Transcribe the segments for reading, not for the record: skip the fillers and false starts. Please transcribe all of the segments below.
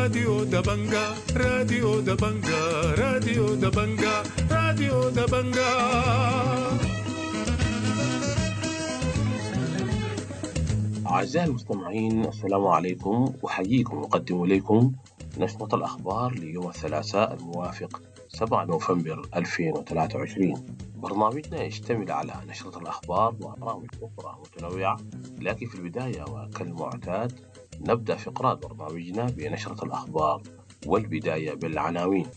راديو دبنجا راديو دبنجا راديو دبنجا راديو دبنجا. أعزائي المستمعين، السلام عليكم، وحييكم وأقدم إليكم نشرة الأخبار ليوم الثلاثاء الموافق 7 نوفمبر 2023. برنامجنا يشتمل على نشرة الأخبار وبرامج أخرى متنوعة، لكن في البداية وكالمعتاد نبدأ فقرات برنامجنا بنشرة الأخبار، والبداية بالعناوين.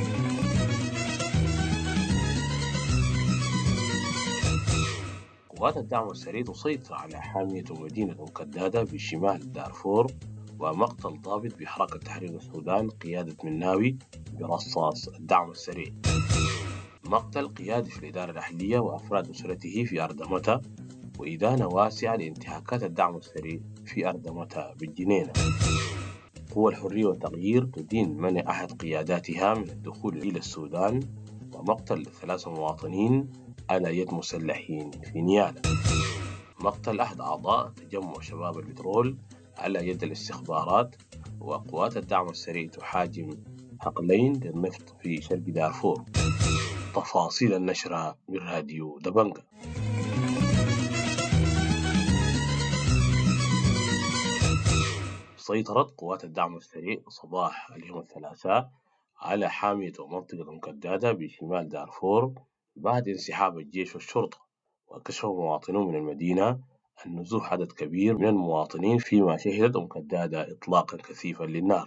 قوات الدعم السريع تسيطر على حامية مدينة مكدادة بشمال دارفور، ومقتل ضابط بحركة تحرير السودان قيادة مناوي برصاص الدعم السريع. مقتل قيادي في الإدارة الأهلية وأفراد أسرته في أردمتة، وإدانة واسعة لانتهاكات الدعم السريع في أردمتة بالجنينة. قوى الحرية والتغيير تدين منع أحد قياداتها من الدخول إلى السودان، ومقتل 3 مواطنين على يد مسلحين في نيالا. مقتل أحد أعضاء تجمع شباب البترول على يد الاستخبارات، وقوات الدعم السريع تحاجم حقلين للنفط في شرق دارفور. تفاصيل النشرة بالراديو دبنجا. سيطرت قوات الدعم السريع صباح اليوم الثلاثاء على حامية ومنطقة مكدادة بشمال دارفور بعد انسحاب الجيش والشرطة، وكشف مواطنون من المدينة عن نزوح عدد كبير من المواطنين، فيما شهدت مكدادة إطلاقا كثيفا للنار.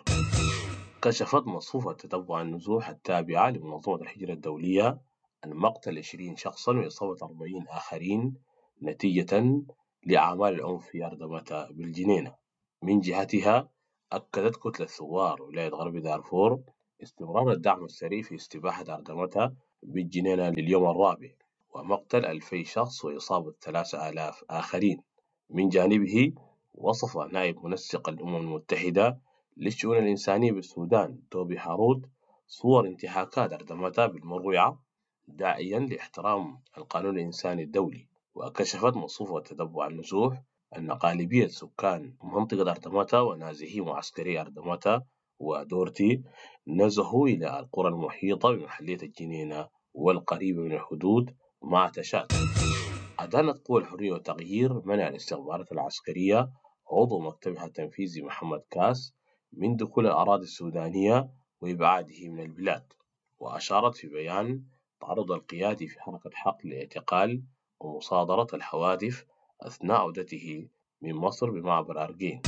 كشفت مصفوفة تتبع النزوح التابعة لمنظمة الهجرة الدولية عن مقتل 20 شخصا وإصابة 40 آخرين نتيجة لأعمال العنف في أردمتة بالجنينة. من جهتها أكدت كتلة ثوار ولاية غرب دارفور استمرار الدعم السريع في استباحة أردمتة بالجنينة لليوم الرابع، ومقتل 2000 شخص وإصابة 3000 آخرين. من جانبه وصف نائب منسق الأمم المتحدة للشؤون الإنسانية بالسودان توبي هارود صور انتهاكات أردمتة بالمروعة، داعيا لاحترام القانون الإنساني الدولي. وكشفت مصفوفة تتبع النزوح أن غالبية سكان منطقة أردمتة ونازحي معسكري أردمتة ودورتي نزحوا إلى القرى المحيطة بمحلية الجنينة والقريبة من الحدود مع تشاد. أدانت قوى الحرية والتغيير منع الاستخبارات العسكرية عضو مكتبها التنفيذي محمد كاس من دخول الأراضي السودانية وإبعاده من البلاد، وأشارت في بيان تعرض القيادي في حركة حقل لاعتقال ومصادرة الحوادث أثناء عودته من مصر بمعبر أرجين.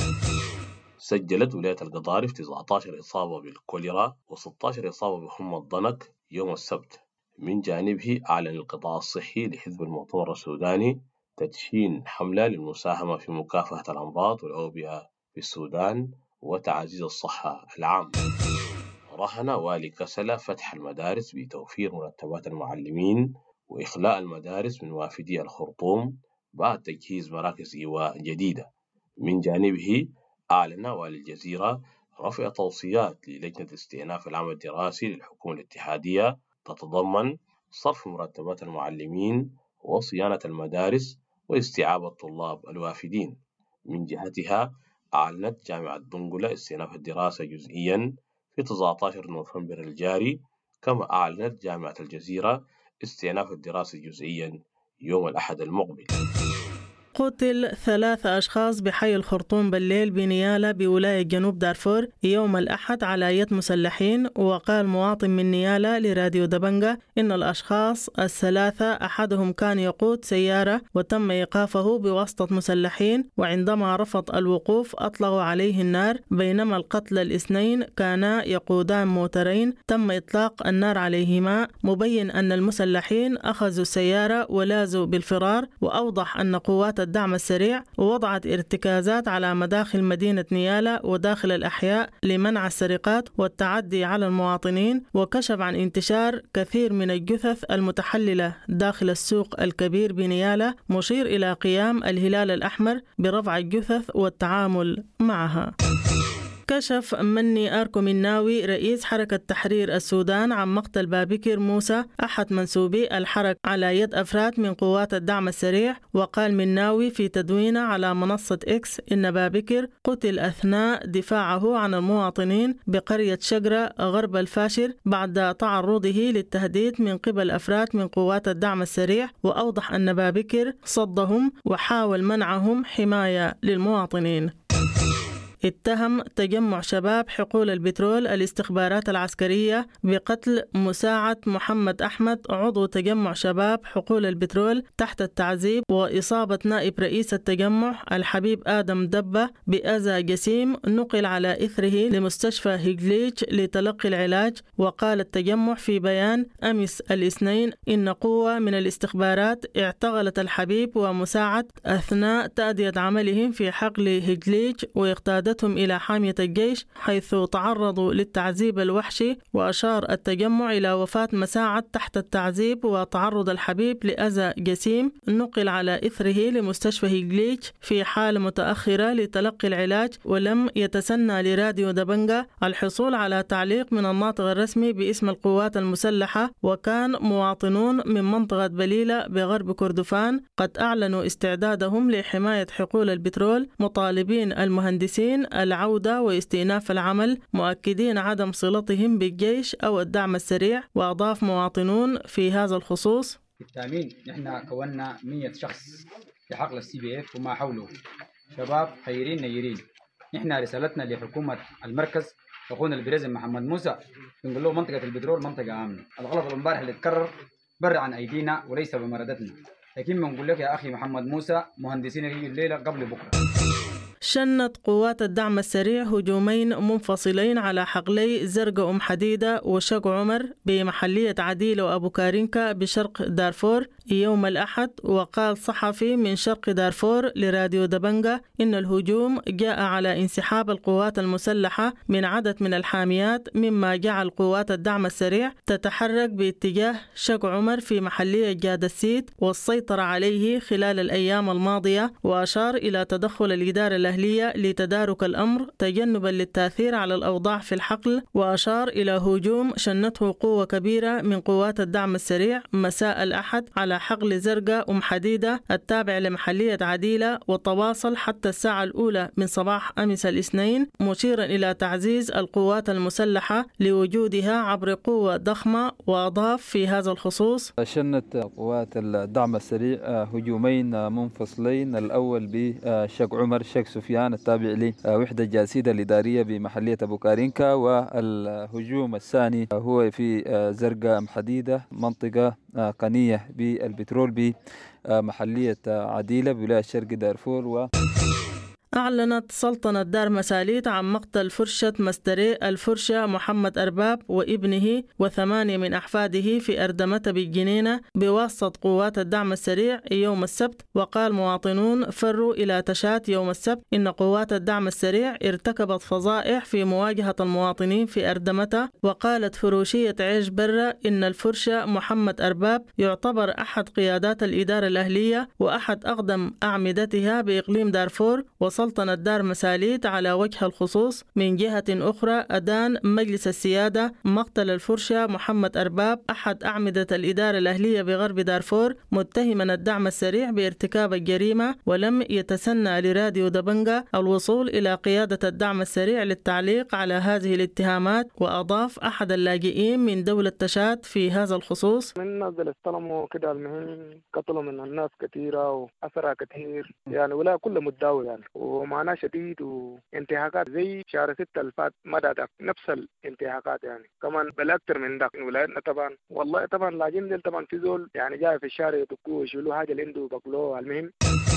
سجلت ولاية القضارف 19 إصابة بالكوليرا و16 إصابة بحمى الضنك يوم السبت. من جانبه أعلن القطاع الصحي لحزب المؤتمر السوداني تدشين حملة للمساهمة في مكافحة الأمراض والأوبئة في السودان وتعزيز الصحة العامة. رهن والي كسلة فتح المدارس بتوفير مرتبات المعلمين وإخلاء المدارس من وافدي الخرطوم بعد تجهيز مراكز إيواء جديدة. من جانبه أعلن والي الجزيرة رفع توصيات للجنة استئناف العام الدراسي للحكومة الاتحادية تتضمن صرف مرتبات المعلمين وصيانة المدارس واستيعاب الطلاب الوافدين. من جهتها أعلنت جامعة دنقلة استئناف الدراسة جزئيا في 19 نوفمبر الجاري، كما أعلنت جامعة الجزيرة استئناف الدراسة جزئيا يوم الأحد المقبل. قتل 3 أشخاص بحي الخرطوم بالليل بنيالا بولاية جنوب دارفور يوم الأحد على يد مسلحين. وقال مواطن من نيالا لراديو دبنجا إن الأشخاص ال3 أحدهم كان يقود سيارة وتم إيقافه بواسطة مسلحين، وعندما رفض الوقوف أطلقوا عليه النار، بينما القتلى الاثنين كانا يقودان موترين تم إطلاق النار عليهما، مبين أن المسلحين أخذوا السيارة ولازوا بالفرار. وأوضح أن قوات الدعم السريع ووضعت ارتكازات على مداخل مدينة نيالا وداخل الأحياء لمنع السرقات والتعدي على المواطنين، وكشف عن انتشار كثير من الجثث المتحللة داخل السوق الكبير بنيالا، مشير إلى قيام الهلال الأحمر برفع الجثث والتعامل معها. كشف مني آركو مناوي رئيس حركة تحرير السودان عن مقتل بابكر موسى أحد منسوبي الحركة على يد أفراد من قوات الدعم السريع. وقال مناوي في تدوينه على منصة إكس إن بابكر قتل أثناء دفاعه عن المواطنين بقرية شقرة غرب الفاشر بعد تعرضه للتهديد من قبل أفراد من قوات الدعم السريع، وأوضح أن بابكر صدهم وحاول منعهم حماية للمواطنين. اتهم تجمع شباب حقول البترول الاستخبارات العسكرية بقتل مساعد محمد أحمد عضو تجمع شباب حقول البترول تحت التعذيب، وإصابة نائب رئيس التجمع الحبيب آدم دبة بأذى جسيم نقل على إثره لمستشفى هيجليج لتلقي العلاج. وقال التجمع في بيان أمس الاثنين إن قوة من الاستخبارات اعتقلت الحبيب ومساعد أثناء تأدية عملهم في حقل هيجليج واقتادتهم إلى حامية الجيش حيث تعرضوا للتعذيب الوحشي. وأشار التجمع إلى وفاة مساعد تحت التعذيب وتعرض الحبيب لأذى جسيم نقل على إثره لمستشفى هيجليج في حالة متأخرة لتلقي العلاج. ولم يتسنى لراديو دبنجا الحصول على تعليق من الناطق الرسمي باسم القوات المسلحة. وكان مواطنون من منطقة بليلة بغرب كردفان قد أعلنوا استعدادهم لحماية حقول البترول مطالبين المهندسين العودة واستئناف العمل، مؤكدين عدم صلتهم بالجيش أو الدعم السريع. وأضاف مواطنون في هذا الخصوص: بالتأمين نحن كونا 100 شخص في حقل CBF وما حوله، شباب خيرين نيرين. نحن رسالتنا لحكومة المركز أخونا البريزن محمد موسى بنقول له منطقة البترول منطقة آمنة. الغلط الامبارح اللي اتكرر بر عن أيدينا وليس بمردتنا، لكن بنقول لك يا أخي محمد موسى مهندسين يجي الليلة قبل بكرة. شنت قوات الدعم السريع هجومين منفصلين على حقلي زرقاء أم حديدة وشق عمر بمحلية عديلة وأبو كارينكا بشرق دارفور يوم الأحد. وقال صحفي من شرق دارفور لراديو دبنجا إن الهجوم جاء على انسحاب القوات المسلحة من عدد من الحاميات، مما جعل قوات الدعم السريع تتحرك باتجاه شق عمر في محلية جاد السيد والسيطرة عليه خلال الأيام الماضية. وأشار إلى تدخل الإدارة الأهلية لتدارك الأمر تجنبا للتأثير على الأوضاع في الحقل. وأشار إلى هجوم شنته قوة كبيرة من قوات الدعم السريع مساء الأحد على حقل زرقاء أم حديدة التابع لمحلية عديلة، وتواصل حتى الساعة الأولى من صباح أمس الاثنين، مشيرا إلى تعزيز القوات المسلحة لوجودها عبر قوة ضخمة. وأضاف في هذا الخصوص: شنت قوات الدعم السريع هجومين منفصلين، الأول بشق عمر شق سفيان التابع لوحدة جاسيدة الإدارية بمحلية أبو كارينكا، والهجوم الثاني هو في زرقاء أم حديدة منطقة قنية بالبترول بمحلية عديلة بولاية شرق دارفور. أعلنت سلطنة دار مساليت عن مقتل فرشة مستري الفرشة محمد أرباب وابنه و8 من أحفاده في أردمة بالجنينة بواسطة قوات الدعم السريع يوم السبت. وقال مواطنون فروا إلى تشات يوم السبت إن قوات الدعم السريع ارتكبت فظائع في مواجهة المواطنين في أردمة. وقالت فروشية عيش برة إن الفرشة محمد أرباب يعتبر أحد قيادات الإدارة الأهلية وأحد أقدم أعمدتها بإقليم دارفور. سلطنة دار مساليت على وجه الخصوص من جهة أخرى أدان مجلس السيادة مقتل الفرشة محمد أرباب أحد أعمدة الإدارة الأهلية بغرب دارفور متهما الدعم السريع بارتكاب الجريمة. ولم يتسنى لراديو دبنجا الوصول إلى قيادة الدعم السريع للتعليق على هذه الاتهامات. وأضاف أحد اللاجئين من دولة تشاد في هذا الخصوص: من الناس اللي استلموا كده المهم قتلوا من الناس كثيرة وأسرى كثير يعني، ولا كل متداول يعني، ومعناه شديد وانتهاكات زي شهر 6 الفات مدى نفس الانتهاكات يعني، كمان بل أكثر من ذاك ولايتنا طبعا. والله طبعا لاجين ديل طبعا في زول يعني جاي في الشارع يدقوه ويشيلوا حاجة اللي عنده بقلوه. المهم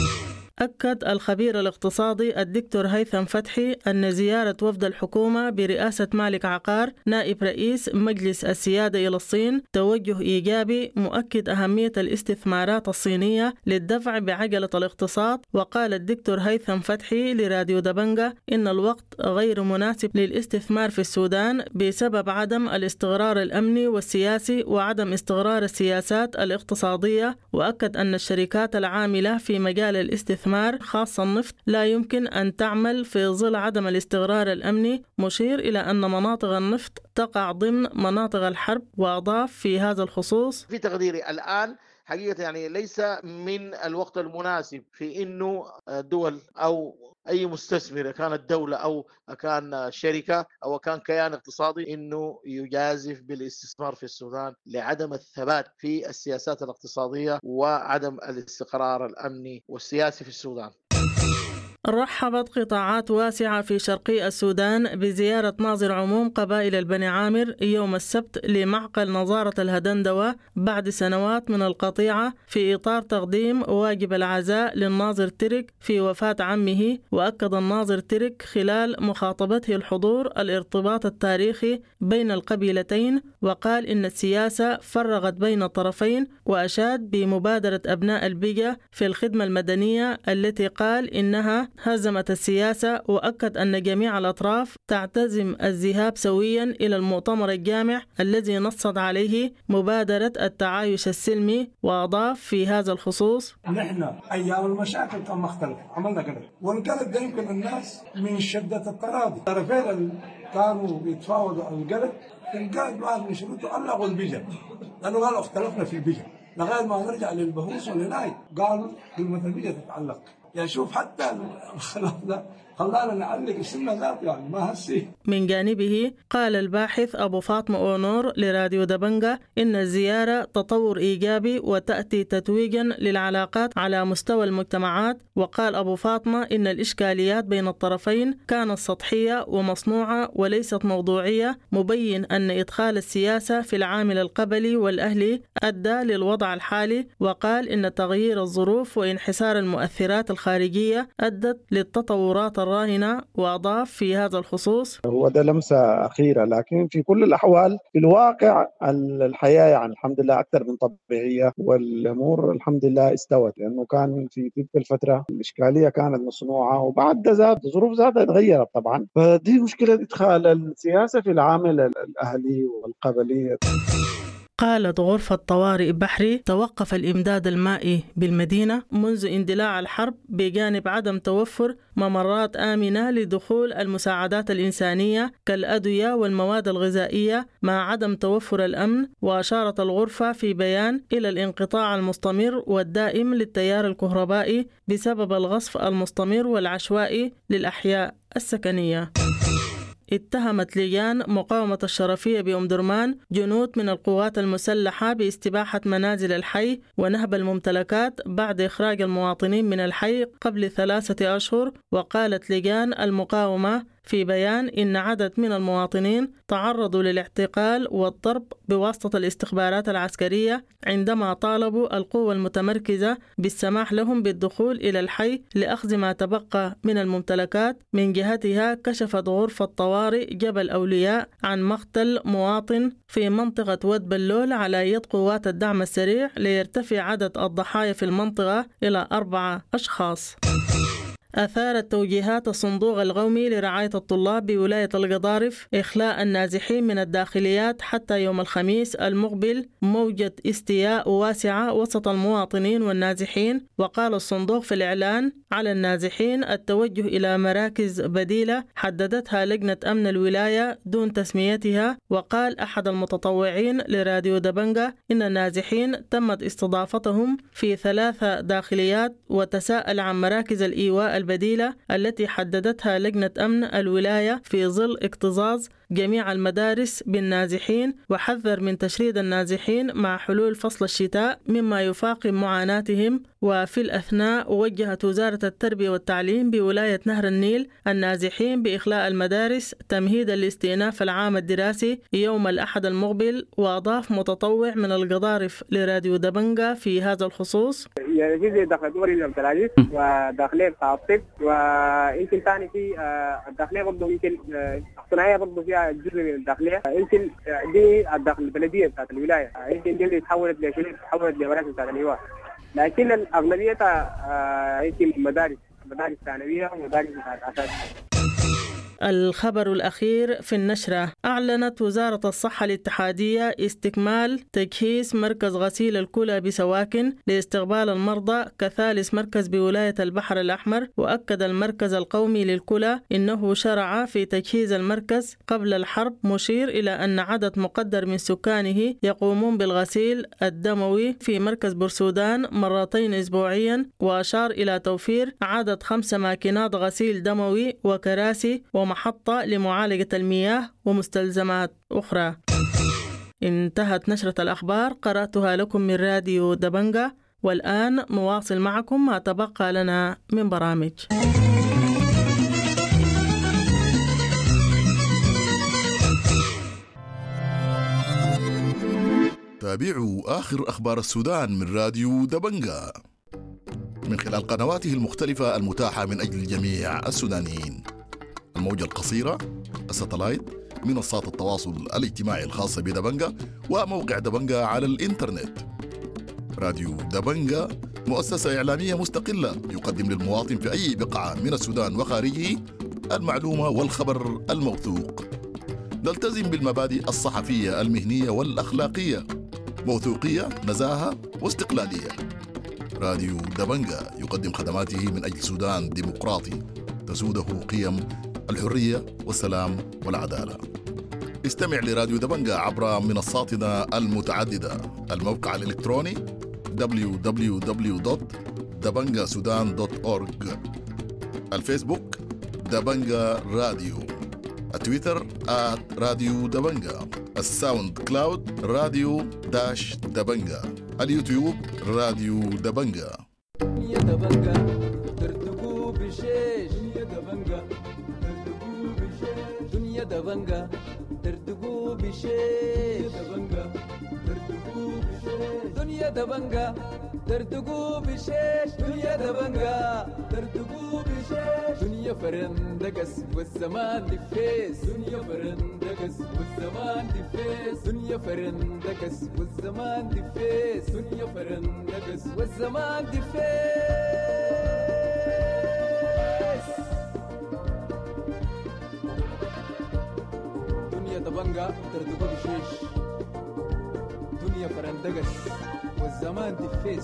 أكد الخبير الاقتصادي الدكتور هيثم فتحي أن زيارة وفد الحكومة برئاسة مالك عقار نائب رئيس مجلس السيادة إلى الصين توجه إيجابي مؤكد أهمية الاستثمارات الصينية للدفع بعجلة الاقتصاد. وقال الدكتور هيثم فتحي لراديو دبنجا إن الوقت غير مناسب للاستثمار في السودان بسبب عدم الاستقرار الأمني والسياسي وعدم استقرار السياسات الاقتصادية. وأكد أن الشركات العاملة في مجال الاستثمار الاستثمار خاصة النفط لا يمكن أن تعمل في ظل عدم الاستقرار الأمني، مشير إلى أن مناطق النفط تقع ضمن مناطق الحرب. وأضاف في هذا الخصوص: في تقديري الآن حقيقة يعني ليس من الوقت المناسب في إنه دول أو أي مستثمر كانت دولة أو كان شركة أو كان كيان اقتصادي إنه يجازف بالاستثمار في السودان لعدم الثبات في السياسات الاقتصادية وعدم الاستقرار الأمني والسياسي في السودان. رحبت قطاعات واسعة في شرقي السودان بزيارة ناظر عموم قبائل البني عامر يوم السبت لمعقل نظارة الهدندوة بعد سنوات من القطيعة في إطار تقديم واجب العزاء للناظر ترك في وفاة عمه. وأكد الناظر ترك خلال مخاطبته الحضور الارتباط التاريخي بين القبيلتين، وقال إن السياسة فرغت بين الطرفين، وأشاد بمبادرة أبناء البيجا في الخدمة المدنية التي قال إنها هزمت السياسة. وأكد أن جميع الأطراف تعتزم الذهاب سويا إلى المؤتمر الجامع الذي نصت عليه مبادرة التعايش السلمي. وأضاف في هذا الخصوص: نحن أيام المشاكل كان مختلف، عملنا قلب، والقلب ده يمكن الناس من شدة التراضي الطرفين كانوا بيتفاوضوا عن القلب، القلب بعد من شروطه علقوا البيجا، لأنه قالوا اختلفنا في البيجا لغاية ما نرجع للبهوس والهناي قالوا كلمة البيجا تتعلق. يعني شوف حتى الخلاف ده خلانا نعلق اسمنا ذات، يعني ما هسي. من جانبه قال الباحث أبو فاطمة أونور لراديو دبنجة إن الزيارة تطور إيجابي وتأتي تتويجا للعلاقات على مستوى المجتمعات. وقال أبو فاطمة إن الإشكاليات بين الطرفين كانت سطحية ومصنوعة وليست موضوعية، مبين أن إدخال السياسة في العامل القبلي والأهلي أدى للوضع الحالي. وقال إن تغيير الظروف وانحسار المؤثرات الخارجية أدت للتطورات الراهنة. وأضاف في هذا الخصوص: هو ده لمسة أخيرة، لكن في كل الأحوال في الواقع الحياة يعني الحمد لله أكثر من طبيعية، والأمور الحمد لله استوت، لأنه كان في تلك الفترة الإشكالية كانت مصنوعة وبعد ذات ظروف ذاتها اتغيرت طبعا. فدي مشكلة إدخال السياسة في العامل الأهلي والقبلي. قالت غرفة طوارئ بحري توقف الإمداد المائي بالمدينة منذ اندلاع الحرب بجانب عدم توفر ممرات آمنة لدخول المساعدات الإنسانية كالأدوية والمواد الغذائية مع عدم توفر الأمن. وأشارت الغرفة في بيان إلى الانقطاع المستمر والدائم للتيار الكهربائي بسبب الغصب المستمر والعشوائي للأحياء السكنية. اتهمت لجان مقاومة الشرفية بأم درمان جنود من القوات المسلحة باستباحة منازل الحي ونهب الممتلكات بعد إخراج المواطنين من الحي قبل 3 أشهر. وقالت لجان المقاومة في بيان إن عدد من المواطنين تعرضوا للاعتقال والضرب بواسطة الاستخبارات العسكرية عندما طالبوا القوة المتمركزة بالسماح لهم بالدخول إلى الحي لأخذ ما تبقى من الممتلكات. من جهتها كشفت غرفة طوارئ جبل أولياء عن مقتل مواطن في منطقة واد بلول على يد قوات الدعم السريع ليرتفع عدد الضحايا في المنطقة إلى 4 أشخاص. أثارت توجيهات الصندوق القومي لرعاية الطلاب بولاية القضارف إخلاء النازحين من الداخليات حتى يوم الخميس المقبل موجة استياء واسعة وسط المواطنين والنازحين. وقال الصندوق في الإعلان على النازحين التوجه إلى مراكز بديلة حددتها لجنة أمن الولاية دون تسميتها. وقال أحد المتطوعين لراديو دبنجة إن النازحين تمت استضافتهم في 3 داخليات، وتساءل عن مراكز الإيواء البديلة التي حددتها لجنة أمن الولاية في ظل اكتظاظ جميع المدارس بالنازحين. وحذر من تشريد النازحين مع حلول فصل الشتاء مما يفاقم معاناتهم. وفي الأثناء وجهت وزارة التربية والتعليم بولاية نهر النيل النازحين بإخلاء المدارس تمهيدا لاستئناف العام الدراسي يوم الأحد المقبل. وأضاف متطوع من القضارف لراديو دبنجة في هذا الخصوص: يعني داخل دوري عبد العزيز وداخلية بتاع الطب، ويمكن ثاني في الداخلية برضه يمكن الصناعية برضه فيها جزء من الداخلية، يمكن دي الداخل البلدية بتاعت الولاية، يمكن دي اللي تحولت لمراكز بتاعت الإيواء، لكن الأغلبية يمكن مدارس ثانوية ومدارس بتاعت أساس. الخبر الأخير في النشرة: أعلنت وزارة الصحة الاتحادية استكمال تجهيز مركز غسيل الكلى بسواكن لاستقبال المرضى كثالث مركز بولاية البحر الأحمر. وأكد المركز القومي للكلى إنه شرع في تجهيز المركز قبل الحرب، مشير إلى أن عدد مقدر من سكانه يقومون بالغسيل الدموي في مركز بورسودان مرتين أسبوعيا، وأشار إلى توفير عدد 5 ماكينات غسيل دموي وكراسي ومحطة لمعالجة المياه ومستلزمات أخرى. انتهت نشرة الأخبار، قرأتها لكم من راديو دبنجة، والآن نواصل معكم ما تبقى لنا من برامج. تابعوا آخر أخبار السودان من راديو دبنجة من خلال قنواته المختلفة المتاحة من أجل جميع السودانيين: الموجة القصيرة، الساتلايت، منصات التواصل الاجتماعي الخاصة بدبنجة، وموقع دبنجة على الإنترنت. راديو دبنجة مؤسسة إعلامية مستقلة يقدم للمواطن في أي بقعة من السودان وخارجه المعلومة والخبر الموثوق. نلتزم بالمبادئ الصحفية المهنية والأخلاقية: موثوقية، نزاهة، واستقلالية. راديو دبنجة يقدم خدماته من أجل سودان ديمقراطي تسوده قيم الحرية والسلام والعدالة. استمع لراديو دبنجة عبر منصاتنا المتعددة: الموقع الإلكتروني www.dabangaSudan.org، الفيسبوك دبنجة راديو، التويتر @راديو دبنجة، الساوند كلاود راديو دبنجة، اليوتيوب راديو دبنجة. يا دبنجة ترتقوا بشيش، يا دبنجة ترتقوا بشيش، دنيا دبنجة ترتقوا بشيش، دبنجة ترتقوا بشيش، دنيا دبنجة ترتقوا بشيش، دنيا دبنجة ترتقوا بشيش، دنيا فرندقس والزمان دفيس، دنيا فرندقس والزمان دفيس، دنيا فرندقس والزمان دفيس، دنيا فرندقس والزمان دفيس، دنيا دبنجة ترتقوا بشيش، دنيا فرندقس والزمان دفيس.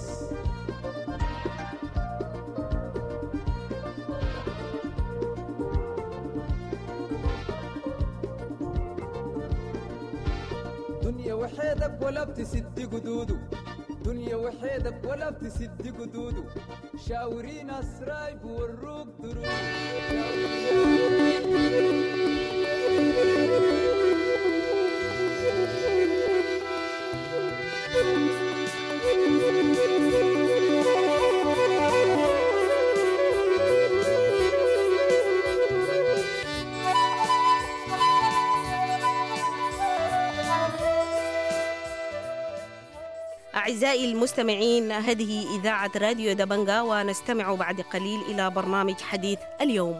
دنيا وحيدك ولا بتسد قدوده، دنيا وحيدك ولا بتسد قدوده، شاورين اسرايب والروق دروب. أعزائي المستمعين، هذه إذاعة راديو دبنجة، ونستمع بعد قليل إلى برنامج حديث اليوم.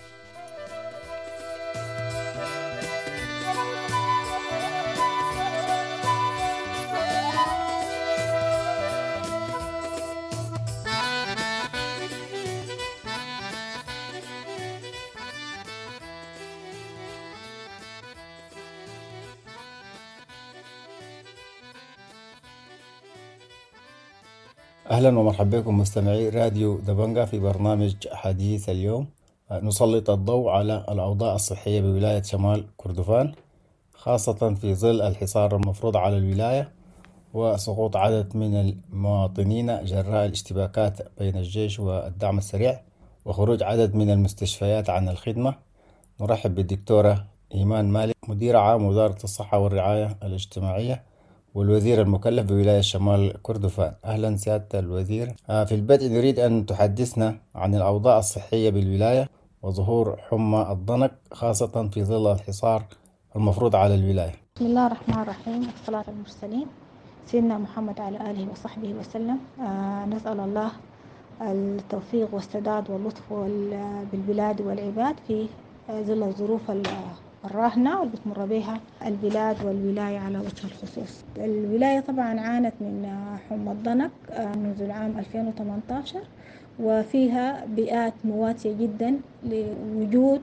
أهلا ومرحبا بكم مستمعي راديو دبنجة في برنامج حديث اليوم. نسلط الضوء على الأوضاع الصحية بولاية شمال كردفان، خاصة في ظل الحصار المفروض على الولاية وسقوط عدد من المواطنين جراء الاشتباكات بين الجيش والدعم السريع وخروج عدد من المستشفيات عن الخدمة. نرحب بالدكتورة إيمان مالك، مدير عام وزارة الصحة والرعاية الاجتماعية والوزير المكلف بولاية شمال كردفان. أهلا سيادة الوزير. في البدء نريد أن تحدثنا عن الأوضاع الصحية بالولاية وظهور حمى الضنك خاصة في ظل الحصار المفروض على الولاية. بسم الله الرحمن الرحيم، والصلاة على المرسلين سيدنا محمد على آله وصحبه وسلم. نسأل الله التوفيق والسداد واللطف بالبلاد والعباد في ظل الظروف الراهنة واللي بتمر بها البلاد والولاية على وجه الخصوص. الولاية طبعا عانت من حمى الضنك منذ العام 2018، وفيها بيئات مواتية جدا لوجود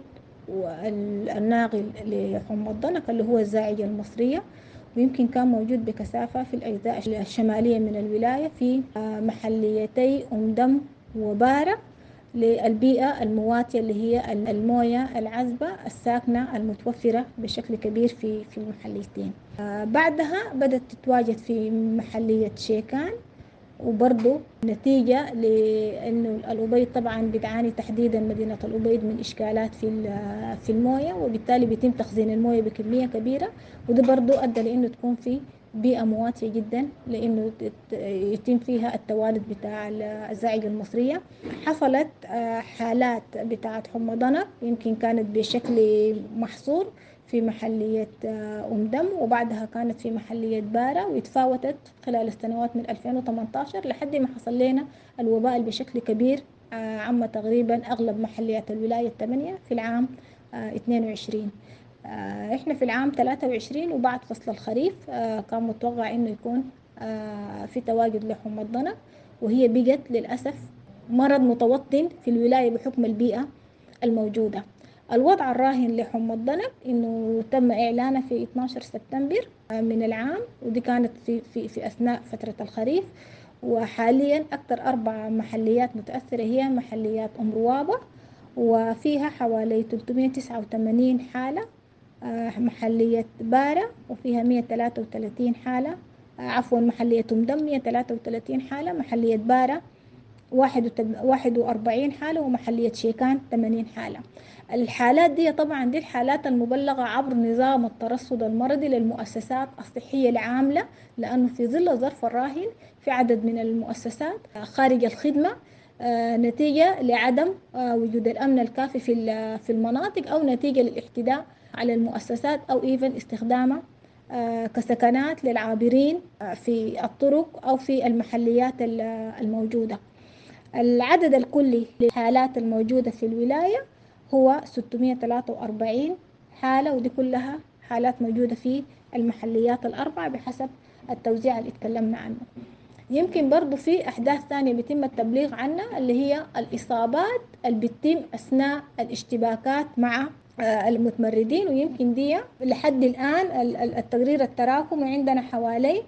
الناقل لحمى الضنك اللي هو الزاعجة المصرية، ويمكن كان موجود بكثافة في الأجزاء الشمالية من الولاية في محليتي أم دم وبارة للبيئة المواتية اللي هي الموية العذبة الساكنة المتوفرة بشكل كبير في المحليتين. بعدها بدأت تتواجد في محلية شيكان، وبرضو نتيجة لأنه الأبيض طبعا بتعاني تحديدا مدينة الأبيض من إشكالات في الموية، وبالتالي بيتم تخزين الموية بكمية كبيرة، وده برضو أدى لأنه تكون في بيئة مواتية جدا لأنه يتم فيها التوالد بتاع الزائقة المصرية. حصلت حالات بتاعت حمى ضنك يمكن كانت بشكل محصور في محلية أم دم، وبعدها كانت في محلية بارة، ويتفاوتت خلال السنوات من 2018 لحد ما حصل لنا الوباء بشكل كبير عم تقريبا أغلب محليات الولاية 8 في العام 22. إحنا في العام 23 وبعد فصل الخريف كان متوقع إنه يكون في تواجد لحمى الضنك، وهي بقت للأسف مرض متوطن في الولاية بحكم البيئة الموجودة. الوضع الراهن لحمى الضنك إنه تم إعلانه في 12 سبتمبر من العام، ودي كانت في أثناء فترة الخريف. وحاليا أكثر 4 محليات متأثرة هي محليات أم روابة، وفيها حوالي 389 حالة، محلية بارة وفيها 133 حالة، عفوا محلية أم دم 133 حالة، محلية بارة 41 حالة، ومحلية شيكان 80 حالة. الحالات دي طبعا دي الحالات المبلغة عبر نظام الترصد المرضي للمؤسسات الصحية العاملة، لأنه في ظل الظرف الراهن في عدد من المؤسسات خارج الخدمة نتيجة لعدم وجود الأمن الكافي في المناطق، أو نتيجة للاعتداء على المؤسسات، أو إيفن استخدامها كسكنات للعابرين في الطرق أو في المحليات الموجودة. العدد الكلي للحالات الموجودة في الولاية هو 643 حالة، ودي كلها حالات موجودة في المحليات ال4 بحسب التوزيع اللي اتكلمنا عنه. يمكن برضو في أحداث ثانية بيتم التبليغ عنها اللي هي الإصابات اللي بتتم أثناء الاشتباكات مع المتمردين، ويمكن دي لحد الآن التقرير التراكمي عندنا حوالي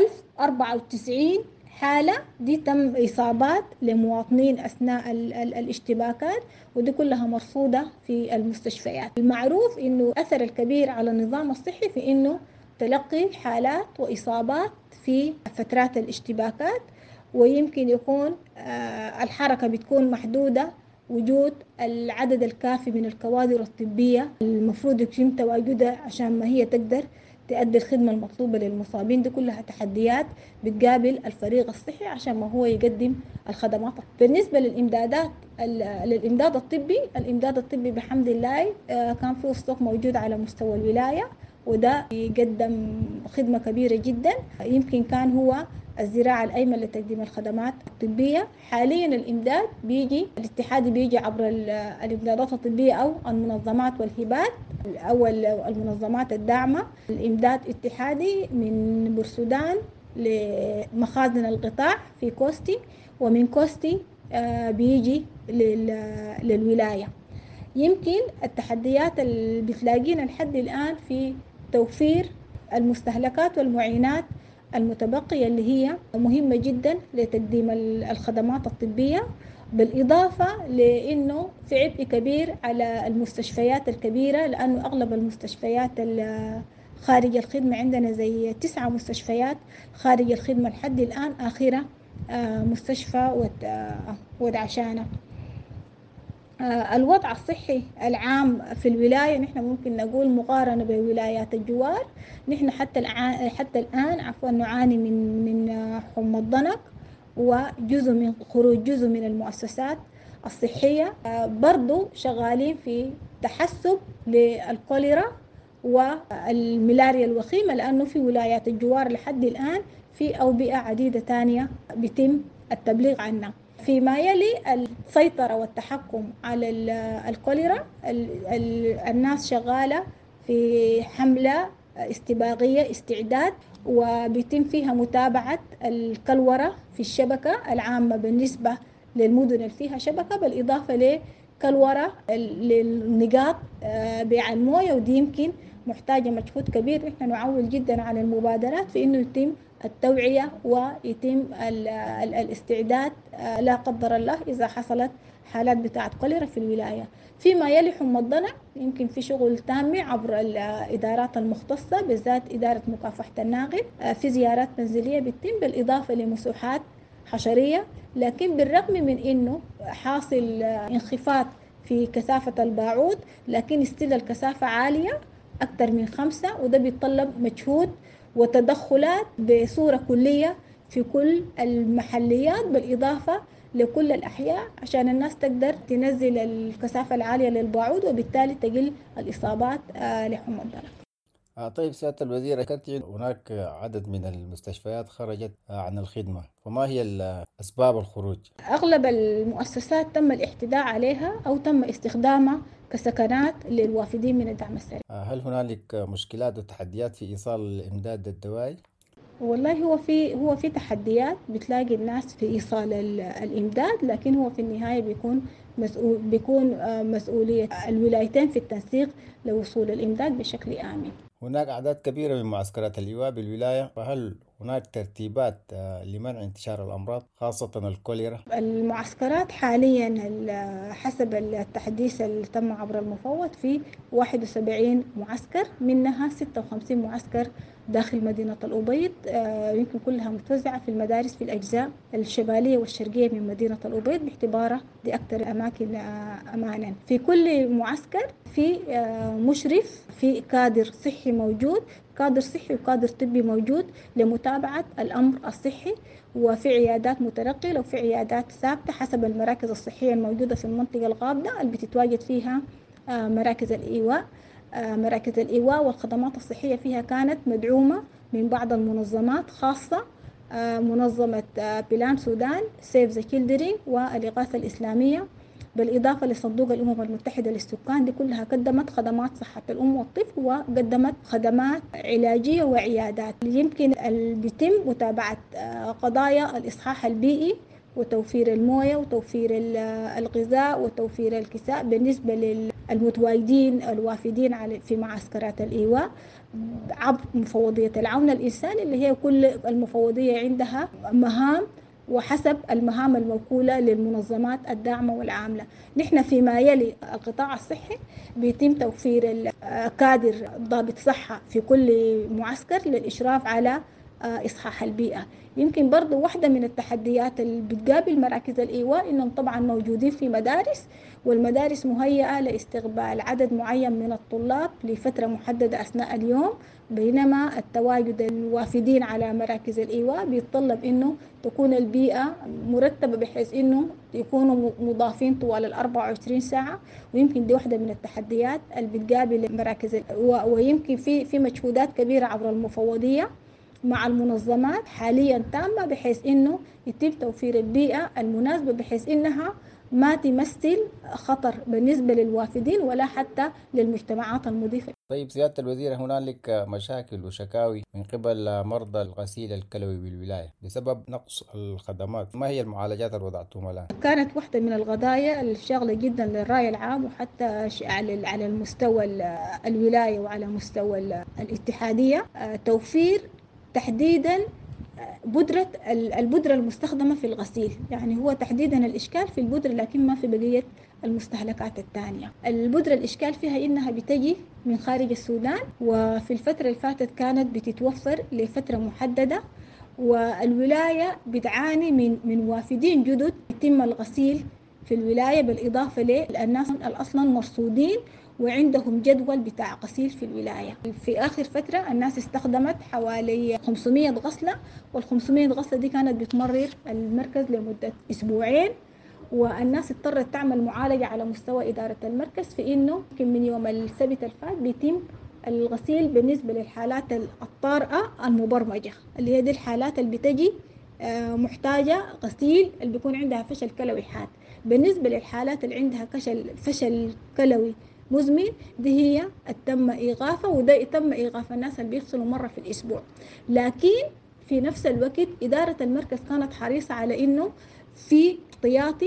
1094 حالة دي تم إصابات لمواطنين أثناء الاشتباكات، ودي كلها مرصودة في المستشفيات. المعروف إنه أثر الكبير على النظام الصحي في إنه تلقي حالات وإصابات في فترات الاشتباكات، ويمكن يكون الحركة بتكون محدودة، وجود العدد الكافي من الكوادر الطبية المفروض يتم تواجدها عشان ما هي تقدر تؤدي الخدمة المطلوبة للمصابين. دي كلها تحديات بتقابل الفريق الصحي عشان ما هو يقدم الخدمات. بالنسبة للإمداد الطبي، الإمداد الطبي بحمد الله كان فيه ستوك موجود على مستوى الولاية، وده يقدم خدمة كبيرة جدا. يمكن كان هو الذراع الأيمن لتقديم الخدمات الطبية. حاليا الإمداد بيجي الاتحادي بيجي عبر الإمدادات الطبية أو المنظمات والهبات أو المنظمات الداعمة. الإمداد اتحادي من بورسودان لمخازن القطاع في كوستي، ومن كوستي بيجي للولاية. يمكن التحديات اللي بتلاقينا لحد الآن في توفير المستهلكات والمعينات المتبقية اللي هي مهمة جدا لتقديم الخدمات الطبية، بالإضافة لأنه في عبء كبير على المستشفيات الكبيرة، لأنه أغلب المستشفيات خارج الخدمة عندنا زي 9 مستشفيات خارج الخدمة لحد الآن، آخرها مستشفى ود عشانة. الوضع الصحي العام في الولاية نحن ممكن نقول مقارنة بولايات الجوار، نحن حتى الآن نعاني من حمى الضنك، وخروج جزء من المؤسسات الصحية. برضو شغالين في تحسب للكوليرا والملاريا الوخيمة، لأنه في ولايات الجوار لحد الآن في أوبئة عديدة تانية بيتم التبليغ عنها. فيما يلي السيطرة والتحكم على الكوليرا، الناس شغالة في حملة استباقية استعداد، وبيتم فيها متابعة الكلورة في الشبكة العامة بالنسبة للمدن اللي فيها شبكة، بالإضافة كالورة للنقاط بيع الموية، ودي يمكن محتاجة مجهود كبير. نحن نعول جدا على المبادرات في إنه يتم التوعية ويتم الاستعداد لا قدر الله إذا حصلت حالات بتاعة كوليرا في الولاية. فيما يلي حمى الضنع يمكن في شغل تام عبر الإدارات المختصة، بالذات إدارة مكافحة الناقل، في زيارات منزلية بتتم بالإضافة لمسوحات حشرية. لكن بالرغم من إنه حاصل انخفاض في كثافة الباعوض، لكن استيل الكثافة عالية أكثر من 5، وده بيتطلب مجهود وتدخلات بصورة كلية في كل المحليات بالإضافة لكل الأحياء عشان الناس تقدر تنزل الكثافة العالية للباعوض وبالتالي تقل الإصابات لحمى الضرع. طيب سيادة الوزير، ذكرت هناك عدد من المستشفيات خرجت عن الخدمة، فما هي أسباب الخروج؟ أغلب المؤسسات تم الاعتداء عليها أو تم استخدامها كسكنات للوافدين من الدعم السريع. هل هنالك مشكلات وتحديات في إيصال الإمداد الدوائي؟ والله هو في تحديات بتلاقي الناس في إيصال الإمداد، لكن هو في النهاية بيكون مسؤولية الولايتين في التنسيق لوصول الإمداد بشكل آمن. هناك أعداد كبيرة من معسكرات اللواء بالولاية، فهل هناك ترتيبات لمنع انتشار الأمراض خاصة الكوليرا؟ المعسكرات حاليا حسب التحديث اللي تم عبر المفوض في 71 معسكر، منها 56 معسكر داخل مدينة الأبيض، يمكن كلها متوزعة في المدارس في الأجزاء الشمالية والشرقية من مدينة الأبيض باعتبارها دي أكثر أماكن أمانا. في كل معسكر في مشرف، في كادر صحي موجود، كادر صحي وكادر طبي موجود لمتابعة الأمر الصحي، وفي عيادات متنقلة وفي عيادات ثابتة حسب المراكز الصحية الموجودة في المنطقة الغابة اللي بتتواجد فيها مراكز الإيواء. مراكز الإيواء والخدمات الصحية فيها كانت مدعومة من بعض المنظمات خاصة، منظمة بلان سودان، سيف ذا تشيلدرن، والإغاثة الإسلامية، بالإضافة لصندوق الأمم المتحدة للسكان. دي كلها قدمت خدمات صحة الأم والطفل وقدمت خدمات علاجية وعيادات. يمكن بيتم متابعة قضايا الإصحاح البيئي وتوفير الموية وتوفير الغذاء وتوفير الكساء بالنسبة للمتواجدين الوافدين في معسكرات الإيواء عبر مفوضية العون الإنساني، اللي هي كل المفوضية عندها مهام وحسب المهام الموكولة للمنظمات الداعمة والعاملة. نحن فيما يلي القطاع الصحي بيتم توفير كادر ضابط صحة في كل معسكر للإشراف على إصحاح البيئة. يمكن برضو واحدة من التحديات اللي بتقابل مراكز الإيواء إنهم طبعا موجودين في مدارس، والمدارس مهيئة لاستقبال عدد معين من الطلاب لفترة محددة أثناء اليوم، بينما التواجد الوافدين على مراكز الإيواء بيتطلب إنه تكون البيئة مرتبة بحيث إنه يكونوا مضافين طوال 24 ساعة. ويمكن دي واحدة من التحديات اللي بتقابل مراكز الإيواء، ويمكن في مجهودات كبيرة عبر المفوضية مع المنظمات حاليا تامة بحيث إنه يتم توفير البيئة المناسبة بحيث إنها ما تمثل خطر بالنسبة للوافدين ولا حتى للمجتمعات المضيفة. طيب سيادة الوزير، هنالك مشاكل وشكاوي من قبل مرضى الغسيل الكلوي بالولاية بسبب نقص الخدمات، ما هي المعالجات اللي وضعتوها الآن؟ كانت واحدة من القضايا الشاغلة جدا للرأي العام وحتى على المستوى الولاية وعلى مستوى الاتحادية، توفير تحديدا البودرة المستخدمة في الغسيل. يعني هو تحديدا الإشكال في البودرة لكن ما في بقية المستهلكات الثانية. البودرة الإشكال فيها إنها بتجي من خارج السودان، وفي الفترة اللي فاتت كانت بتتوفر لفترة محددة، والولاية بتعاني من وافدين جدد يتم الغسيل في الولاية، بالإضافة للناس أصلا مرصودين وعندهم جدول بتاع غسيل في الولاية. في آخر فترة الناس استخدمت حوالي 500 غسلة، وال500 غسلة دي كانت بتمرر المركز لمدة أسبوعين، والناس اضطرت تعمل معالجة على مستوى إدارة المركز في إنه من يوم السبت الفات بيتم الغسيل بالنسبة للحالات الطارئة المبرمجة، اللي هي دي الحالات اللي بتجي محتاجة غسيل اللي بيكون عندها فشل كلوي حاد. بالنسبة للحالات اللي عندها فشل كلوي مزمن دي هي تم إيقافها، وده تم إيقاف الناس اللي بيغسلوا مرة في الأسبوع. لكن في نفس الوقت إدارة المركز كانت حريصة على إنه في احتياطي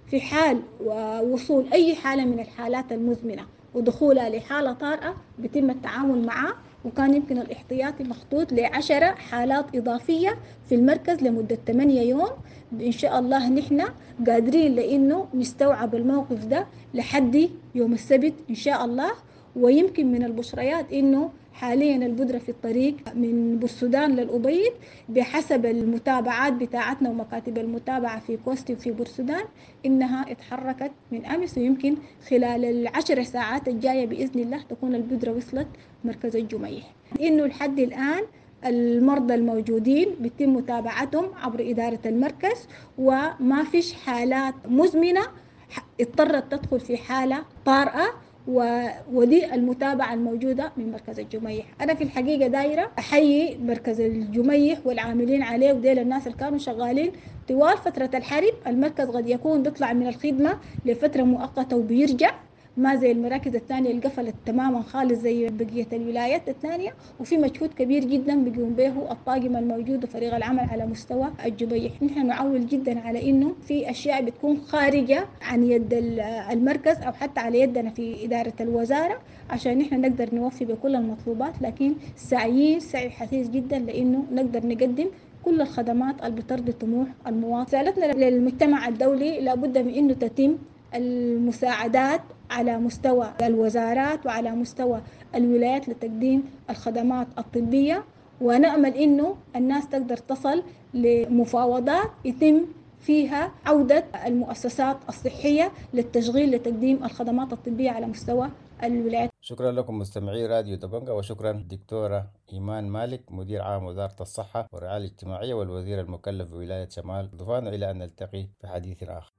في حال وصول أي حالة من الحالات المزمنة ودخولها لحالة طارئة بيتم التعامل معها. وكان يمكن الاحتياطي مخطوط ل10 حالات إضافية في المركز لمدة 8 يوم. إن شاء الله نحن قادرين لأنه نستوعب الموقف ده لحد يوم السبت إن شاء الله. ويمكن من البشريات إنه حاليا البودرة في الطريق من بورسودان للأبيض بحسب المتابعات بتاعتنا ومكاتب المتابعة في كوستي وفي بورسودان إنها اتحركت من أمس، ويمكن خلال 10 ساعات الجاية بإذن الله تكون البودرة وصلت مركز الجميح. إنه لحد الآن المرضى الموجودين بيتم متابعتهم عبر إدارة المركز، وما فيش حالات مزمنة اضطرت تدخل في حالة طارئة، ودي المتابعة الموجودة من مركز الجميح. أنا في الحقيقة دايرة أحيي مركز الجميح والعاملين عليه وديل الناس اللي كانوا شغالين طوال فترة الحرب. المركز قد يكون بيطلع من الخدمة لفترة مؤقتة وبيرجع، ما زي المراكز الثانية اللي قفلت تماما خالص زي بقية الولايات الثانية. وفي مجهود كبير جدا بيقوم به الطاقم الموجود وفريق العمل على مستوى الجميح. نحن نعول جدا على انه في اشياء بتكون خارجة عن يد المركز او حتى على يدنا في إدارة الوزارة عشان نحن نقدر نوفي بكل المطلوبات، لكن سعي حثيث جدا لانه نقدر نقدم كل الخدمات اللي بترضي طموح المواطن. رسالتنا للمجتمع الدولي لابد من انه تتم المساعدات على مستوى الوزارات وعلى مستوى الولايات لتقديم الخدمات الطبية، ونأمل إنه الناس تقدر تصل لمفاوضات يتم فيها عودة المؤسسات الصحية للتشغيل لتقديم الخدمات الطبية على مستوى الولايات. شكرا لكم مستمعي راديو دبنجة، وشكرا دكتورة إيمان مالك مدير عام وزارة الصحة والرعاية الاجتماعية والوزير المكلف بولاية شمال كردفان، إلى أن نلتقي في حديث آخر.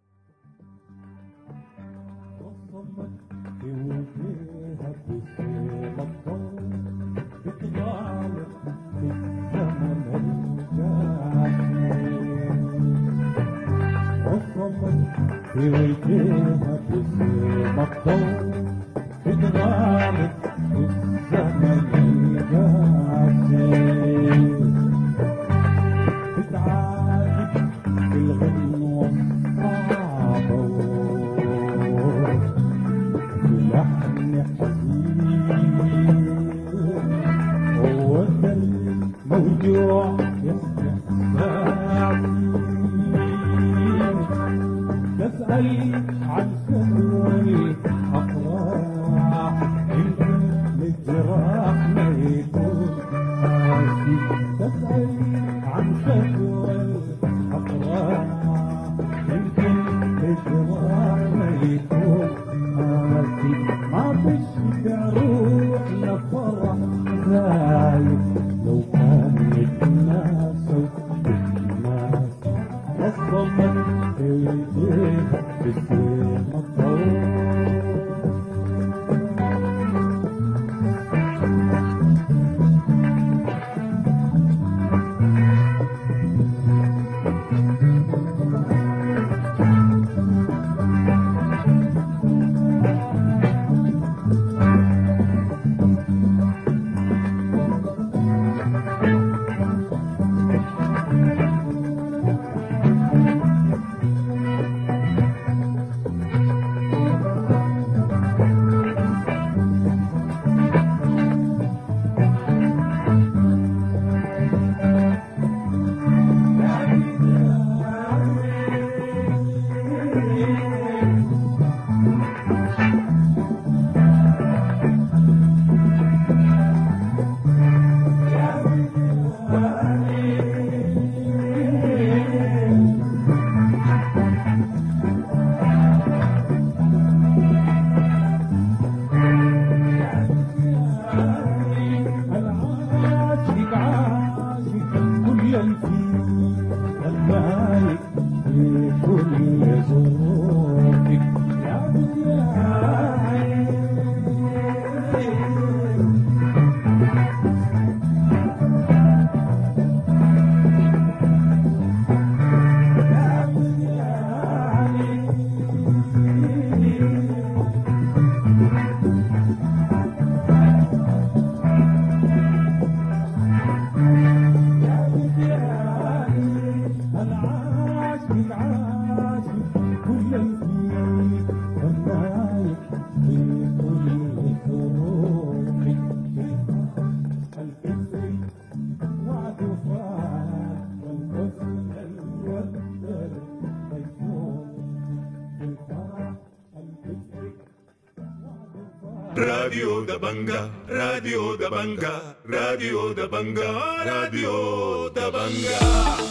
راديو دبنجا راديو دبنجا راديو دبنجا راديو دبنجا.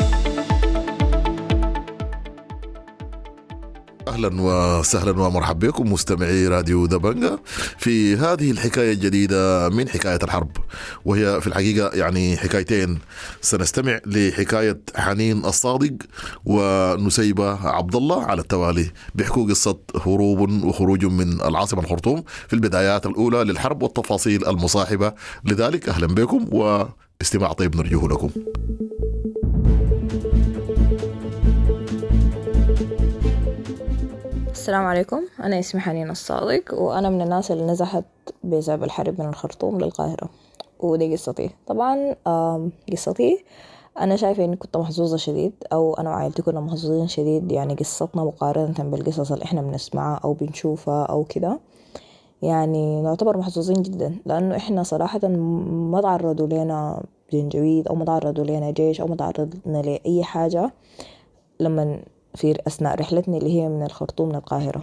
أهلا وسهلا ومرحبا بكم مستمعي راديو دبنجا في هذه الحكاية الجديدة من حكاية الحرب، وهي في الحقيقة يعني حكايتين. سنستمع لحكاية حنين الصادق ونسيبة عبد الله على التوالي، بيحكوا قصة هروب وخروج من العاصمة الخرطوم في البدايات الأولى للحرب والتفاصيل المصاحبة لذلك. أهلا بكم واستماع طيب نرجوه لكم. السلام عليكم، أنا اسمي حنين الصادق وأنا من الناس اللي نزحت بسبب الحرب من الخرطوم للقاهرة. ودي قصتي. طبعا قصتي أنا شايفة إني كنت محظوظة شديد، أو أنا وعائلتي كنا محظوظين شديد. يعني قصتنا مقارنة بالقصص اللي إحنا بنسمعها أو بنشوفها أو كده، يعني نعتبر محظوظين جدا، لأنه إحنا صراحة ما تعرضوا لنا جنجويد أو ما تعرضوا لنا جيش أو ما تعرضنا لأي حاجة لما في أثناء رحلتنا اللي هي من الخرطوم للقاهرة.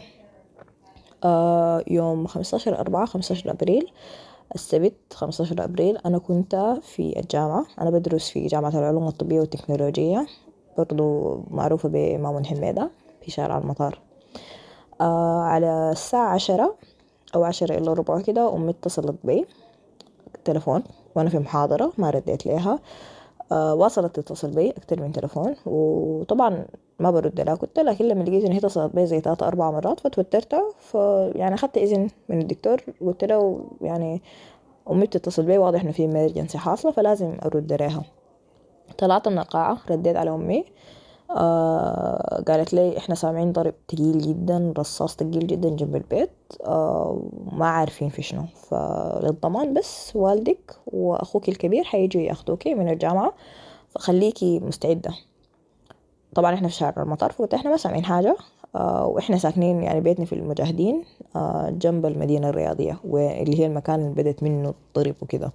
يوم 15 أبريل السبت 15 أبريل أنا كنت في الجامعة. أنا بدرس في جامعة العلوم الطبية والتكنولوجية، برضو معروفة بمامون حميدة في شارع المطار. على الساعة 10 أو 10 إلا ربع كده أمي اتصلت بي تلفون وأنا في محاضرة ما رديت لها. واصلت تتصل بي أكتر من تلفون، وطبعا ما برد لها كنت، لكن لما لقيت إن هي اتصلت بي زي 3-4 مرات فتوترت. يعني أخذت إذن من الدكتور وقلت له يعني أمي بتتصل بي، واضح إنه في إمرجنسي حاصلة فلازم أرد لها. طلعت من القاعة رديت على أمي. قالت لي إحنا سامعين ضرب تقيل جدا، رصاص تقيل جدا جنب البيت، ما عارفين في شنو، فللضمان بس والدك وأخوك الكبير حييجوا ياخدوكي من الجامعة، فخليكي مستعدة. طبعا إحنا في شارع المطار، فقلت إحنا ما سامعين حاجة، وإحنا ساكنين يعني بيتنا في المجاهدين جنب المدينة الرياضية، واللي هي المكان اللي بدت منه الضرب وكده.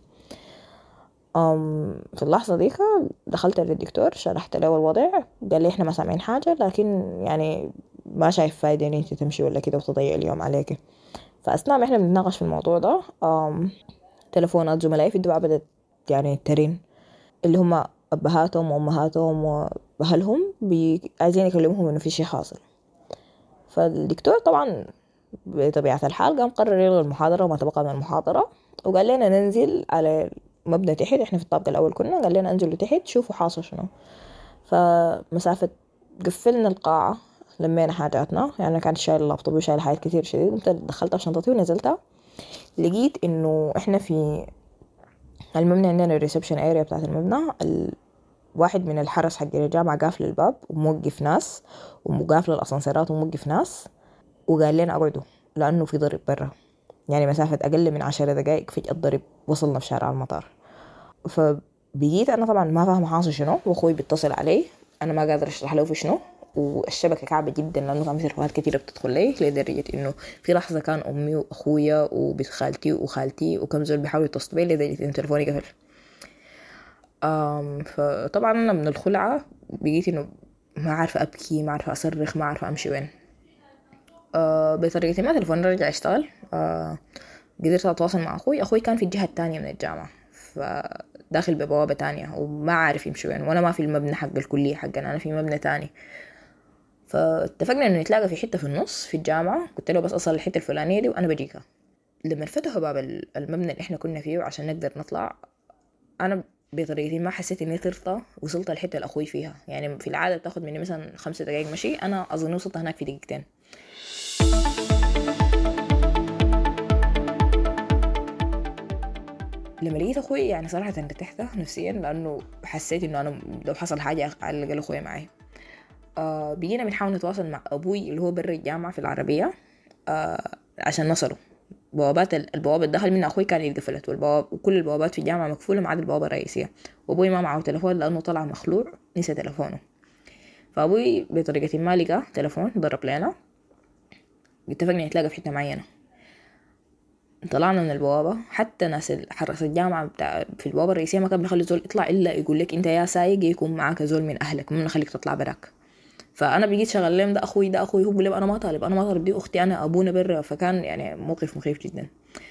في اللحظة ديك دخلت للدكتور شرحت له الوضع، قال لي إحنا ما سامعين حاجة، لكن يعني ما شايف فايدة إن أنت تمشي ولا كده وتضيع اليوم عليك. فأثناء ما إحنا بنتناقش في الموضوع ده تلفونات زملائي في الدفعة بدأت يعني ترن، اللي هم أبهاتهم وأمهاتهم وأهلهم عايزين يكلمهم إنه في شيء حاصل. فالدكتور طبعا بطبيعة الحال قام قرر يلغي المحاضرة وما تبقى من المحاضرة، وقال لنا ننزل على مبنى تحت. إحنا في الطابق الأول كنا، قال لنا انزلوا تحت شوفوا حاصل شنو. فمسافة قفلنا القاعة لمينا حاجاتنا، يعني كانت شايل اللابتوب وشايل حاجات كتير شديد، قمت دخلتها في شنطتي ونزلتها. لقيت إنه إحنا في المبنى عندنا الريسبشن اريا بتاعت المبنى، واحد من الحرس حق الجامعة قافل الباب وموقف ناس ومقافل الأسانسيرات وموقف ناس، وقال لنا أقعدوا لأنه في ضرب برا. يعني مسافة أقل من 10 دقائق فجأة الضرب وصلنا في شارع المطار. فبقيت أنا طبعا ما فاهم حاصل شنو، وأخوي بيتصل علي، أنا ما قادر أشرح له في شنو، والشبكة كعبة جدا لأنه كان في تلفونات كتيرة بتدخل لي، لدرجة إنه في لحظة كان أمي وأخويا وبنت خالتي وخالتي وكم زول بيحاولوا يتصلوا بي، لدرجة إنه تلفوني قفل. فطبعا أنا من الخلعة بقيت إنه ما عارفة أبكي، ما عارفة أصرخ، ما عارفة أمشي وين. بطريقة ما تلفوني رجع يشتغل. قدرت أتواصل مع أخوي كان في الجهة التانية من الجامعة، فداخل ببوابة تانية وما عارف يمشي وين، وأنا ما في المبنى حق الكلية حقنا، أنا في مبنى تاني. فاتفقنا إنه نتلاقى في حتة في النص في الجامعة، قلت له بس أصل الحتة الفلانية دي وأنا بجيك. لما فتحوا باب المبنى اللي إحنا كنا فيه عشان نقدر نطلع، أنا بطريقتي ما حسيت إني طرطة وصلت الحتة الأخوي فيها. يعني في العادة بتاخد مني مثلا 5 دقائق مشي، أنا أظن وصلت هناك في دقيقتين. لما لقيت أخوي يعني صراحة ارتحت نفسيا، لأنه حسيت إنه أنا لو حصل حاجة على الأقل أخوي معي. بقينا بنحاول نتواصل مع أبوي اللي هو برا الجامعة في العربية عشان نصله. البوابة الدخل منها أخوي كان يتقفلت، وكل البوابات في الجامعة مقفولة ما عدا البوابة الرئيسية، وأبوي ما معه تلفون لأنه طلع مخلوع نسى تلفونه. فأبوي بطريقة ما لقى تلفون ضرب لنا، اتفقنا نتلاقى في حتة معينة. طلعنا من البوابة، حتى ناس حرس الجامعة في البوابة الرئيسية ما كان بيخلي زول يطلع إلا يقول لك أنت يا سايق يكون معك زول من أهلك، ما نخليك تطلع براك. فأنا بقيت شغل لهم ده أخوي هو بيقول لي أنا ما طالب دي أختي، أنا أبونا برا. فكان يعني موقف مخيف جدا.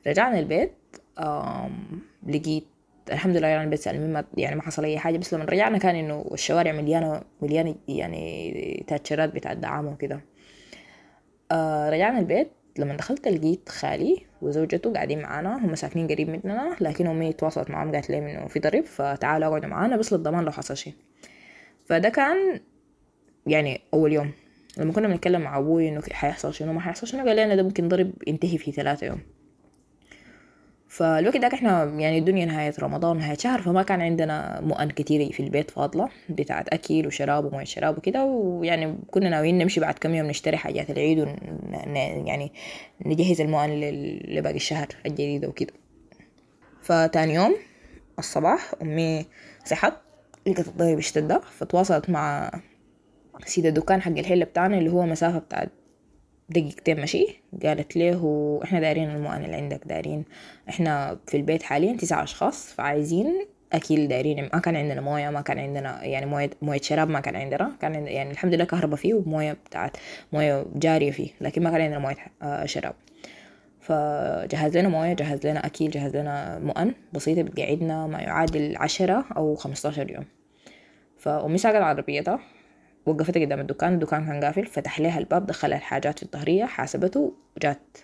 رجعنا البيت لقيت الحمد لله يعني البيت سالمين، يعني ما حصل اي حاجه. بس لما رجعنا كان انه الشوارع مليانه يعني تاتشرات بتاع الدعامه وكده. رجعنا البيت، لما دخلت لقيت خالي وزوجته قاعدين معانا، هم ساكنين قريب مننا، لكن امي تواصلت معهم قالت لهم انه في ضرب فتعالوا اقعدوا معانا بس للضمان لو حصل شيء. فده كان يعني اول يوم. لما كنا بنتكلم مع ابوي انه حيحصل شنو ما حيحصل شنو، قال لنا ده ممكن ضرب ينتهي في 3 يوم. فالوقت داك احنا يعني الدنيا نهاية رمضان نهاية شهر، فما كان عندنا مؤن كتير في البيت فاضلة بتاعت أكل وشراب وموية شراب وكده، ويعني كنا ناويين نمشي بعد كم يوم نشتري حاجات العيد يعني نجهز المؤن لباقي الشهر الجديد وكده. فتاني يوم الصباح أمي صحت لقت الضرب اشتد، فتواصلت مع سيد الدكان حق الحلة بتاعنا اللي هو مسافة بتاعت دقيقتين مشي. قالت له احنا دايرين المؤن اللي عندك، دايرين احنا في البيت حاليا 9 أشخاص فعايزين اكل، دايرين ما كان عندنا مويه، ما كان عندنا يعني مويه شراب، ما كان عندنا، كان عندنا يعني الحمد لله كهرباء فيه ومويه بتاعت مويه جاريه فيه، لكن ما كان عندنا مويه شراب. فجهز لنا مويه، جهز لنا اكل، جهز لنا مؤن بسيطه بتقعدنا ما يعادل 10 أو 15 يوم. فأمي ساقت عربيتها وقفت قدام الدكان كان قافل، فتح لها الباب، دخل الحاجات في الظهرية، حاسبته وجات.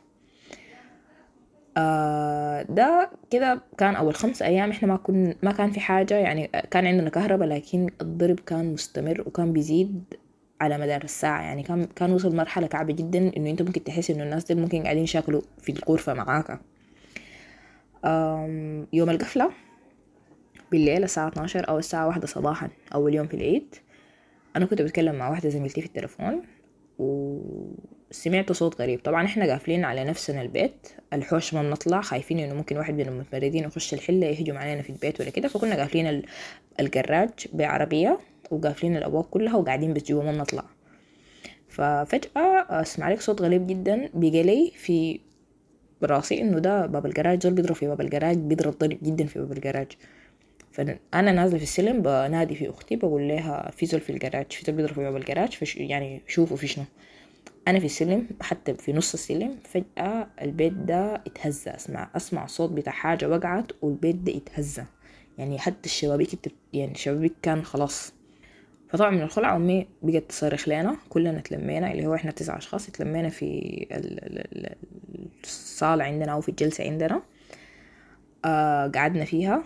ده كده كان أول 5 أيام. إحنا ما كان في حاجة، يعني كان عندنا كهرباء لكن الضرب كان مستمر وكان بيزيد على مدار الساعة. يعني كان وصل مرحلة كعبة جدا إنه أنت ممكن تحس إنه الناس دي ممكن قاعدين يشاكلوا في الغرفة معاك. يوم القفلة بالليل الساعة 12 أو الساعة 1 صباحا أول يوم في العيد، أنا كنت بتكلم مع واحدة زميلتي في التلفون وسمعت صوت غريب. طبعا إحنا قافلين على نفسنا البيت، الحوش ما بنطلع، خايفين إنه ممكن واحد من المتمردين يخش الحلة يهجم علينا في البيت ولا كده. فكنا قافلين الجراج بعربية وقافلين الأبواب كلها وقاعدين بس جوا ما بنطلع. ففجأة أسمع لك صوت غريب جدا بيجي لي في براسي إنه ده باب الجراج، زول بيضرب في باب الجراج، بيضرب ضرب جدا في باب الجراج. فأنا نازلة في السلم بنادي في أختي بقول لها في زول في الجراج، في زول بيضرب في باب الجراج، يعني شوفوا في شنو. أنا في السلم حتى في نص السلم فجأة البيت ده اتهز، أسمع صوت بتاع حاجة وقعت والبيت ده اتهز، يعني حتى الشبابيك يعني الشبابيك كان خلاص. فطبعا من الخلع أمي بقت تصرخ لنا، كلنا تلمينا اللي هو إحنا 9 أشخاص تلمينا في الصالة عندنا أو في الجلسة عندنا. قعدنا فيها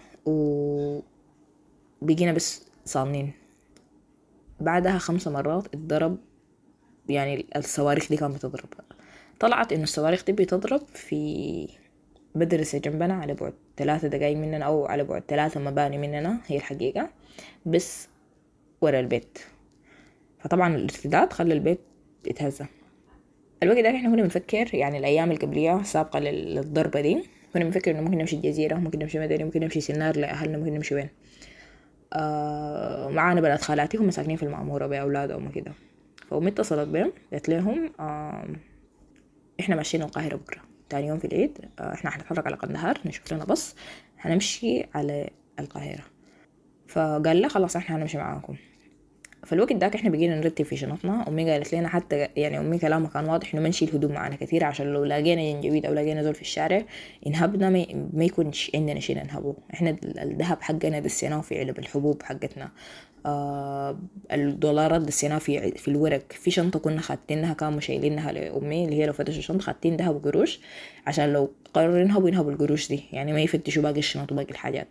وبقينا بس صامنين. بعدها 5 مرات اتضرب، يعني الصواريخ دي كانت بتضرب. طلعت إنه الصواريخ دي بتضرب في مدرسة جنبنا على بعد 3 دقايق مننا أو على بعد 3 مباني مننا، هي الحقيقة، بس ورا البيت. فطبعا الارتداد خلى البيت يتهزم. الوقت ده احنا كنا بنفكر، يعني الأيام القبلية سابقة للضربة دي كنا بنفكر إنه ممكن نمشي الجزيرة، ممكن نمشي مدينة، ممكن نمشي سنار لأهلنا، ممكن نمشي وين. معانا بنات خالاتي هم ساكنين في المعمورة بأولادهم وكده. فأمي اتصلت بهم قالت لهم احنا ماشيين القاهرة بكرة تاني يوم في العيد، احنا هنتحرك على قندهار نشوف لنا بس هنمشي على القاهرة. فقال لا خلاص احنا هنمشي معاكم. فالوقت داك احنا بقينا نرتب في شنطنا. امي قالت لنا حتى يعني امي كلامها كان واضح انه ما نشيل هدوم معنا كثير، عشان لو لاقينا جنجويد او لاقينا زول في الشارع ينهبنا ما يكونش عندنا شيء ننهبه. احنا الذهب حقنا دسيناه في علب الحبوب حقتنا، الدولارات دسيناه في الورق. في شنطه كنا خاتينها كانوا شايلينها لامي اللي هي لو فتشوا الشنطه خاتين ذهب وقروش، عشان لو قرروا ينهبوا القروش دي، يعني ما يفتشوا باقي الشنط وباقي الحاجات.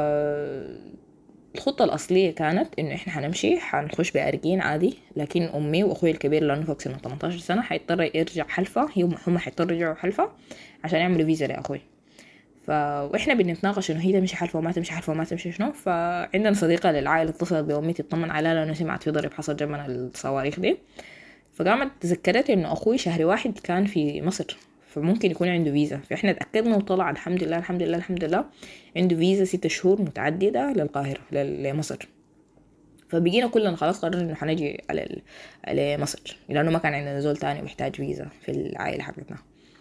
الخطة الأصلية كانت إنه إحنا هنمشي هنخش بأرجين عادي، لكن أمي وأخوي الكبير لأنه فوق سنة 18 سنة هيضطر يرجع حلفة، هم هيضطروا يرجعوا حلفة عشان يعملوا فيزا لأخوي. وإحنا بنتناقش إنه هي تمشي حلفة وما تمشي حلفة وما تمشي شنو. فعندنا صديقة للعائلة اتصلت بأمي تطمن عليها لأنه سمعت في ضرب حصل جنبنا الصواريخ دي. فقامت تذكرت إنه أخوي شهر 1 كان في مصر، فممكن يكون عنده فيزا. فإحنا تأكدنا وطلع الحمد لله الحمد لله الحمد لله عنده فيزا 6 شهور متعددة للقاهرة لمصر. فبقينا كلنا خلاص قررنا إنه حنجي على مصر، لأنه ما كان عندنا زول تاني محتاج فيزا في العائلة حقتنا.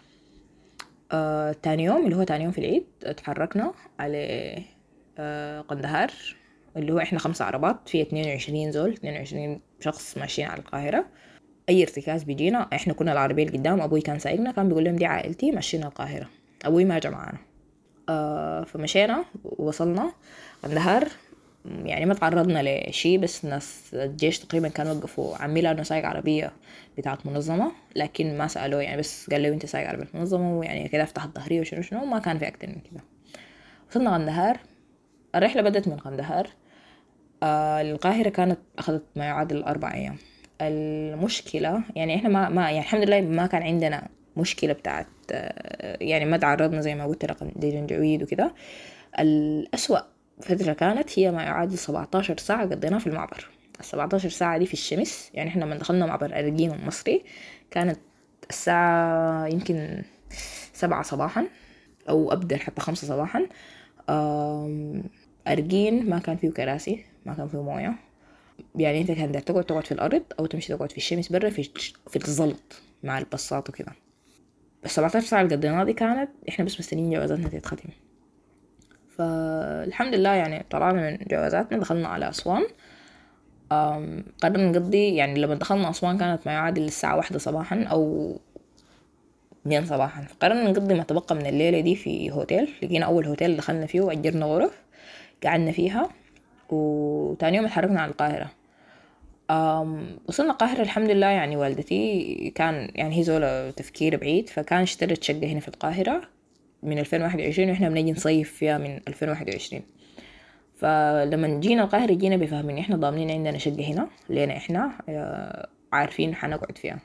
تاني يوم اللي هو تاني يوم في العيد اتحركنا على قندهار، اللي هو إحنا 5 عربات في 22 زول، 22 شخص ماشيين على القاهرة. أي ارتكاز بيجينا إحنا كنا العربية اللي قدام، أبوي كان سايقنا كان بيقول لهم دي عائلتي ماشيين القاهرة. أبوي ما جا معانا. فمشينا ووصلنا قندهار. يعني ما تعرضنا لشيء، بس ناس الجيش تقريبا كانوا وقفوا عمي لأنه سايق عربية بتاعت منظمة، لكن ما سألوه يعني، بس قال له انت سايق عربية منظمة ويعني كده افتح الظهرية وشنو ما كان في أكتر من كده. وصلنا قندهار. الرحلة بدأت من قندهار القاهرة، كانت أخذت ما يعادل 4 أيام. المشكلة يعني إحنا ما يعني الحمد لله ما كان عندنا مشكلة بتاعت يعني ما تعرضنا زي ما قلت لجنجويد وكده. الأسوأ فترة كانت هي ما يعادل 17 ساعة قضيناها في المعبر. 17 ساعة دي في الشمس. يعني إحنا لما دخلنا معبر أرجين المصري كانت الساعة يمكن 7 صباحا أو أبدأ حتى 5 صباحا. أرجين ما كان فيه كراسي، ما كان فيه موية، يعني انت كان تقعد في الارض او تمشي تقعد في الشمس برا في الزلط مع البساط وكده. بس 17 ساعه اللي قضيناها دي كانت احنا بس مستنيين جوازاتنا تتختم. فالحمد لله يعني طلعنا من جوازاتنا، دخلنا على اسوان. قررنا نقضي يعني لما دخلنا اسوان كانت ما يعادل الساعه 1 صباحا او 2 صباحا. فقررنا نقضي ما تبقى من الليله دي في هوتيل. لقينا اول هوتيل دخلنا فيه واجرنا غرف قعدنا فيها، وتاني يوم اتحركنا على القاهرة. وصلنا القاهرة الحمد لله. يعني والدتي كان يعني هي زولة تفكير بعيد، فكان اشترت شقة هنا في القاهرة من 2021 وإحنا بنجي نصيف فيها من 2021. فلما جينا القاهرة جينا بفهمين إحنا ضامنين عندنا شقة هنا لينا إحنا عارفين حنقعد فيها.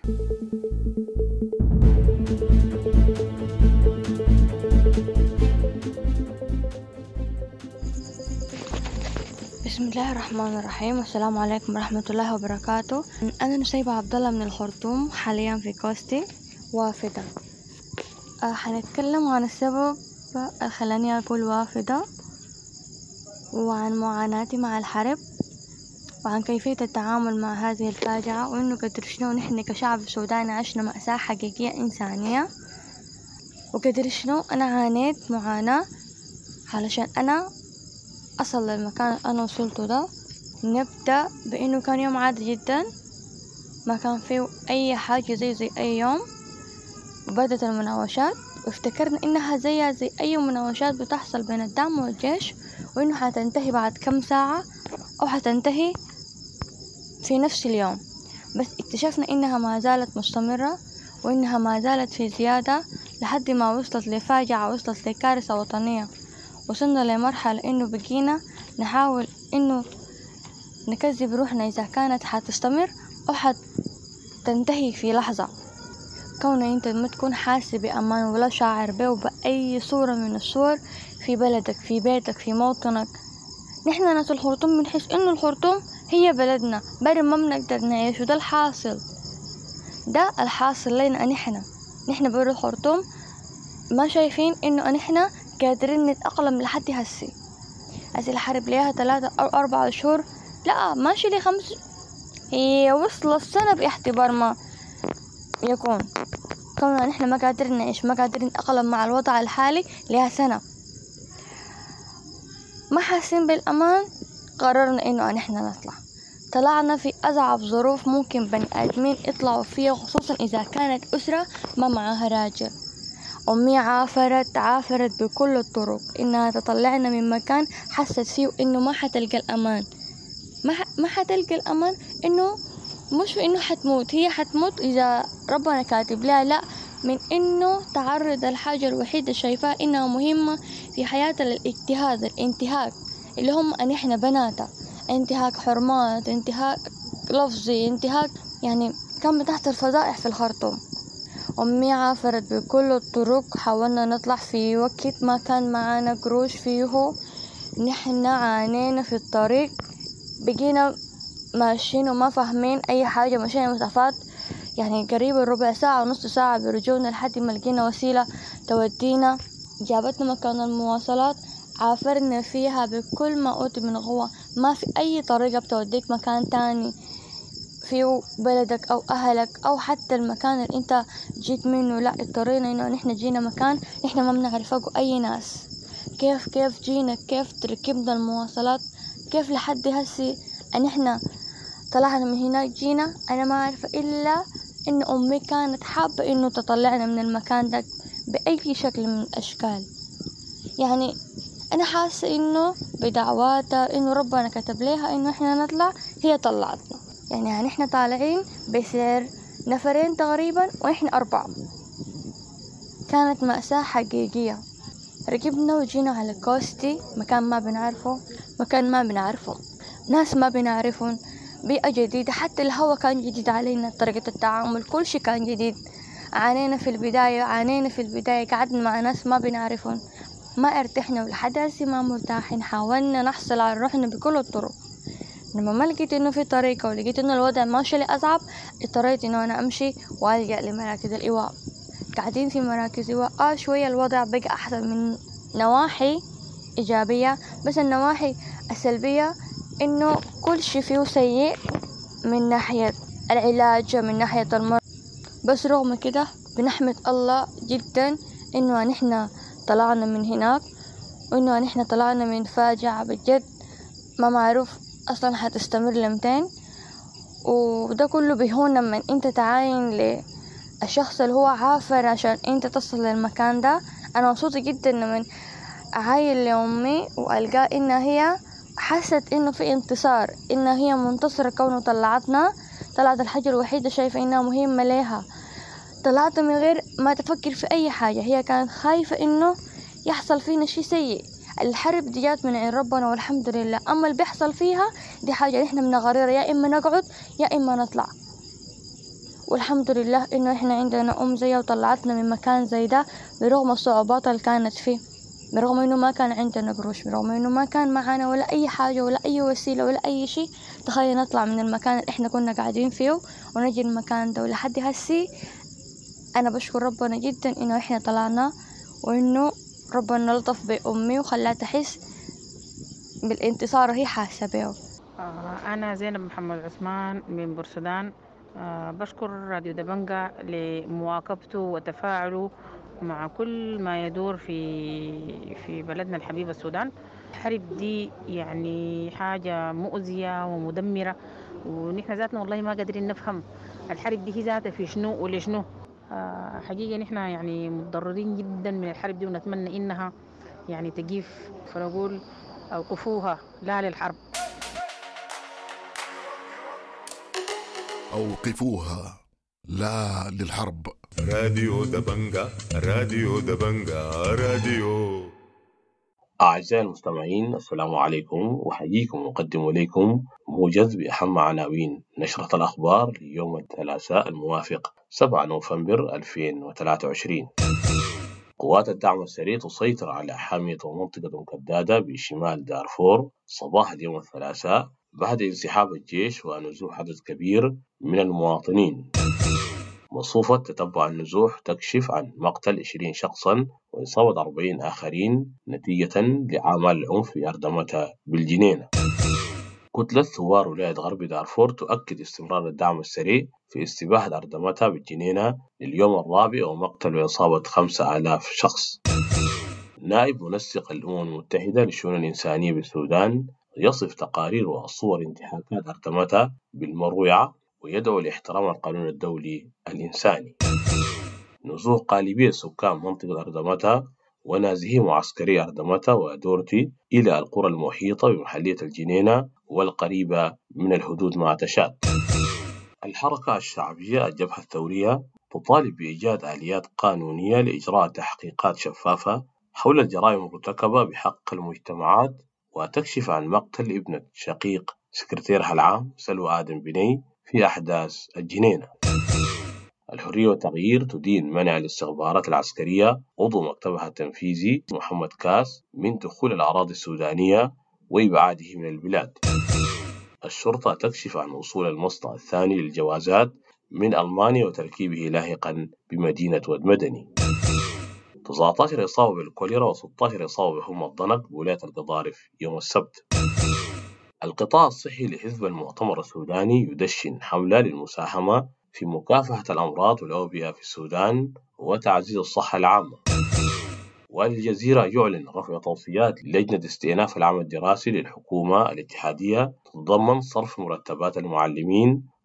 بسم الله الرحمن الرحيم، والسلام عليكم ورحمة الله وبركاته. أنا نسيبة عبد الله من الخرطوم، حاليا في كوستي وافدة. حنتكلم عن السبب اللي خلاني أقول وافدة، وعن معاناتي مع الحرب، وعن كيفية التعامل مع هذه الفاجعة، وإنه قدر شنو نحن كشعب سوداني عشنا مأساة حقيقية إنسانية، وقدر شنو أنا عانيت معاناة علشان أنا أصل للمكان أنا وصلته ده. نبدأ بأنه كان يوم عادي جدا، ما كان فيه أي حاجة زي أي يوم. وبدت المناوشات وافتكرنا إنها زي أي مناوشات بتحصل بين الدعم والجيش، وإنه حتنتهي بعد كم ساعة أو حتنتهي في نفس اليوم. بس اكتشفنا إنها ما زالت مستمرة، وإنها ما زالت في زيادة لحد ما وصلت لفاجعة، وصلت لكارثة وطنية. وصلنا لمرحلة إنه بقينا نحاول إنه نكذب روحنا إذا كانت حتستمر أو حتنتهي في لحظة. كون أنت ما تكون حاسس بأمان ولا شاعر به بأي صورة من الصور في بلدك، في بيتك، في موطنك. نحن ناس الخرطوم بنحس إنه الخرطوم هي بلدنا، برا ما بنقدر نعيش، وده الحاصل. ده الحاصل لنا نحن برا الخرطوم ما شايفين إنه نحن قادرين نتأقلم لحد هسي الحرب ليها 3 أو 4 شهور، لا ماشي لي 5، هي وصل السنة باعتبار ما يكون. كوننا نحن ما قادرين نعيش، ما قادرين نتأقلم مع الوضع الحالي لها سنة، ما حاسين بالأمان. قررنا إنه نحن نطلع. طلعنا في أصعب ظروف ممكن بني آدمين يطلعوا فيها، خصوصا إذا كانت أسرة ما معاها راجل. أمي عافرت بكل الطرق إنها تطلعنا من مكان حست فيه إنه ما حتلقى الأمان، ما حتلقى الأمان. إنه مش في إنه حتموت، هي حتموت إذا ربنا كاتب لها، لا، من إنه تعرض الحاجة الوحيدة شايفاها إنها مهمة في حياتها للاجتهاد، الانتهاك اللي هم نحن بناتها. انتهاك حرمات، انتهاك لفظي، انتهاك يعني كان بتحصل فضائح في الخرطوم. أمي عافرت بكل الطرق، حاولنا نطلع في وقت ما كان معانا قروش فيه. نحن عانينا في الطريق، بقينا ماشيين وما فاهمين أي حاجة، مشينا مسافات يعني قريبة 1/4 ساعة ونص ساعة برجوعنا لحد ما لقينا وسيلة تودينا جابتنا مكان المواصلات. عافرنا فيها بكل ما أوتي من قوة، ما في أي طريقة بتوديك مكان تاني في بلدك أو أهلك أو حتى المكان اللي أنت جيت منه. لا، اضطرينا إنه نحن جينا مكان نحن ما بنعرفه أي ناس. كيف جينا، كيف تركبنا المواصلات، كيف لحد هسي أن إحنا طلعنا من هناك جينا. أنا ما أعرف إلا إن أمي كانت حابة إنه تطلعنا من المكان ده بأي شكل من الأشكال. يعني أنا حاسة إنه بدعواتها إنه ربنا كتب لها إنه إحنا نطلع، هي طلعتنا. يعني إحنا طالعين بسير نفرين تقريبا وإحنا 4. كانت مأساة حقيقية. ركبنا وجينا على كوستي، مكان ما بنعرفه، ناس ما بنعرفهم، بيئة جديدة، حتى الهواء كان جديد علينا، طريقة التعامل كل شيء كان جديد. عانينا في البداية، قعدنا مع ناس ما بنعرفهم، ما ارتحنا ولحد هسه ما مرتاحين. حاولنا نحصل على روحنا بكل الطرق. لما ما لقيت انه في طريقة ولقيت انه الوضع ماشي لي اصعب، اضطريت انه انا امشي والجأ لمراكز الايواء. قاعدين في مراكز ايواء شوية الوضع بقى احسن من نواحي ايجابية، بس النواحي السلبية انه كل شيء فيه سيء من ناحية العلاج من ناحية المرض. بس رغم كده بنحمد الله جدا انه نحن طلعنا من هناك، وانه نحن طلعنا من فاجعة بجد ما معروف اصلا حتستمر لمتين. وده كله بيهون لما انت تعاين للشخص اللي هو عافر عشان انت تصل للمكان ده. انا مبسوطة جدا لما اعاين لأمي والقى انها هي حست انه في انتصار، انها هي منتصرة كونه طلعت الحاجة الوحيدة شايفة انها مهمة لها. طلعت من غير ما تفكر في اي حاجة، هي كانت خايفة انه يحصل فينا شيء سيء. الحرب دي جات من عند ربنا والحمد لله، اما اللي بيحصل فيها دي حاجة نحن بنغررها، يا اما نقعد يا اما نطلع. والحمد لله انه احنا عندنا ام زيها وطلعتنا من مكان زي ده برغم الصعوبات اللي كانت فيه، برغم انه ما كان عندنا قروش، برغم انه ما كان معانا ولا اي حاجة ولا اي وسيلة ولا اي شيء. تخيل نطلع من المكان اللي احنا كنا قاعدين فيه ونجي المكان ده. ولحد هسي انا بشكر ربنا جدا انه احنا طلعنا، وانه ربنا لطف بأمي وخلاها تحس بالانتصار هي حاسة به. أنا زينب محمد عثمان من بورسودان. بشكر راديو دبنجة لمواكبته وتفاعله مع كل ما يدور في بلدنا الحبيب السودان. الحرب دي يعني حاجة مؤذية ومدمرة، ونحن ذاتنا والله ما قادرين نفهم الحرب دي هي ذاتها في شنو ولشنو. حقيقة نحن يعني متضررين جدا من الحرب دي، ونتمنى إنها يعني تقيف، فنقول أوقفوها لا للحرب. أوقفوها لا للحرب. راديو دبنجة، راديو دبنجة، راديو. أعزائي المستمعين، السلام عليكم، وحييكم وأقدم إليكم موجز بأهم عناوين نشرة الأخبار ليوم الثلاثاء الموافق 7 نوفمبر 2023. قوات الدعم السريع تسيطر على حامية ومنطقة مكدادة بشمال دارفور صباح اليوم الثلاثاء بعد انسحاب الجيش ونزوح عدد كبير من المواطنين. مصفوفة تتبع النزوح تكشف عن مقتل 20 شخصا وإصابة 40 آخرين نتيجة لأعمال العنف في أردمتها بالجنينة. كتلة ثوار ولاية غرب دارفور تؤكد استمرار الدعم السريع في استباحة أردمتها بالجنينة لليوم الرابع ومقتل وإصابة 5000 شخص. نائب منسق الأمم المتحدة للشؤون الإنسانية بالسودان يصف تقارير وصور انتهاكات أردمتها بالمروعة ويدعو لاحترام القانون الدولي الإنساني. نزوح قالبية سكان منطقة أردمتها ونازحي معسكري أردمتها ودورتي إلى القرى المحيطة بمحلية الجنينة والقريبة من الحدود مع تشاد. الحركة الشعبية الجبهة الثورية تطالب بإيجاد آليات قانونية لإجراء تحقيقات شفافة حول الجرائم المرتكبة بحق المجتمعات، وتكشف عن مقتل ابنة شقيق سكرتيرها العام سلوى آدم بني في أحداث الجنينة. الحرية والتغيير تدين منع الاستخبارات العسكرية عضو مكتبها التنفيذي محمد كاس من دخول الأراضي السودانية وإبعاده من البلاد. الشرطة تكشف عن وصول المصنع الثاني للجوازات من ألمانيا وتركيبه لاحقا بمدينة ود مدني. 19 إصابة بالكوليرا و16 إصابة بحمى الضنك بولاية القضارف يوم السبت. القطاع الصحي لحزب المؤتمر السوداني يدشن حملة للمساهمة في مكافحة الأمراض والأوبئة في السودان وتعزيز الصحة العامة. والجزيرة يعلن رفع توصيات لجنة استئناف العام الدراسي للحكومة الاتحادية تتضمن صرف مرتبات المعلمين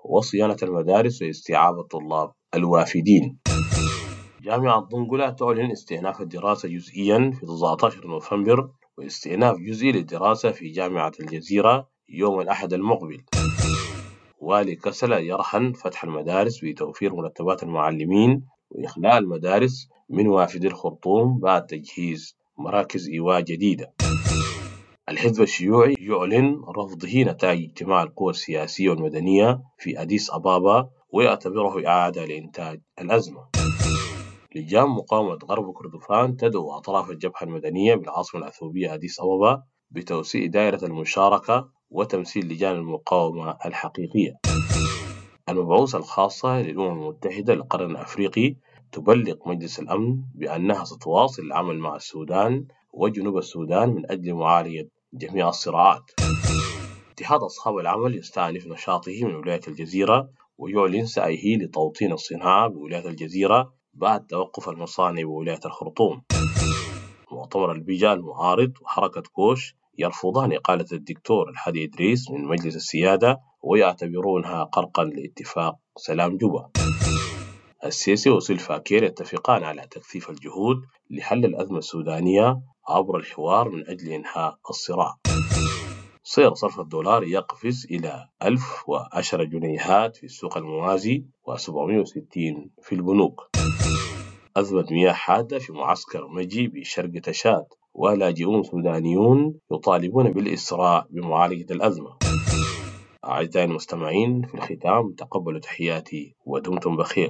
وصيانة المدارس واستيعاب الطلاب الوافدين. جامعة ضنقلة تعلن استئناف الدراسة جزئيا في 19 نوفمبر واستئناف جزئي للدراسة في جامعة الجزيرة يوم الأحد المقبل. والي كسلة يرهن فتح المدارس بتوفير مرتبات المعلمين وإخلاء المدارس من وافدي الخرطوم بعد تجهيز مراكز إيواء جديدة. الحزب الشيوعي يعلن رفضه نتائج اجتماع القوى السياسية والمدنية في أديس أبابا ويعتبره إعادة لإنتاج الأزمة. لجان مقاومة غرب كردفان تدعو أطراف الجبهة المدنية بالعاصمة الأثيوبية أديس أبابا بتوسيع دائرة المشاركة وتمثيل لجان المقاومة الحقيقية. المبعوثة الخاصة للأمم المتحدة للقرن الأفريقي تبلغ مجلس الأمن بأنها ستواصل العمل مع السودان وجنوب السودان من أجل معالجة جميع الصراعات. اتحاد أصحاب العمل يستأنف نشاطه من ولاية الجزيرة ويعلن سعيه لتوطين الصناعة بولاية الجزيرة بعد توقف المصانع بولاية الخرطوم. مؤتمر البيجا المعارض وحركة كوش يرفضان إقالة الدكتور الحادي إدريس من مجلس السيادة ويعتبرونها قرقا لاتفاق سلام جوبا. السيسي وسلفا كير يتفقان على تكثيف الجهود لحل الأزمة السودانية عبر الحوار من أجل إنهاء الصراع. سعر صرف الدولار يقفز إلى 1010 جنيهات في السوق الموازي و760 في البنوك. أزمة مياه حادة في معسكر مجي بشرق تشاد ولاجئون سودانيون يطالبون بالإسراع بمعالجة الأزمة. أعزائي المستمعين، في الختام تقبلوا تحياتي ودمتم بخير.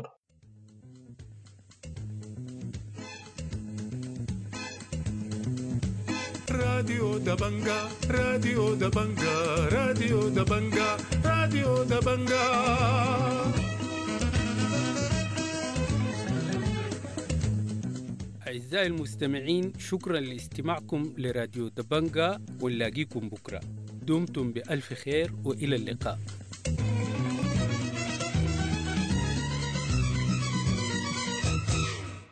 راديو دبنجا راديو دبنجا راديو دبنجا راديو دبنجا. أعزائي المستمعين، شكرا لاستماعكم لراديو دبنجا، ونلاقيكم بكرة. دمتم بألف خير وإلى اللقاء.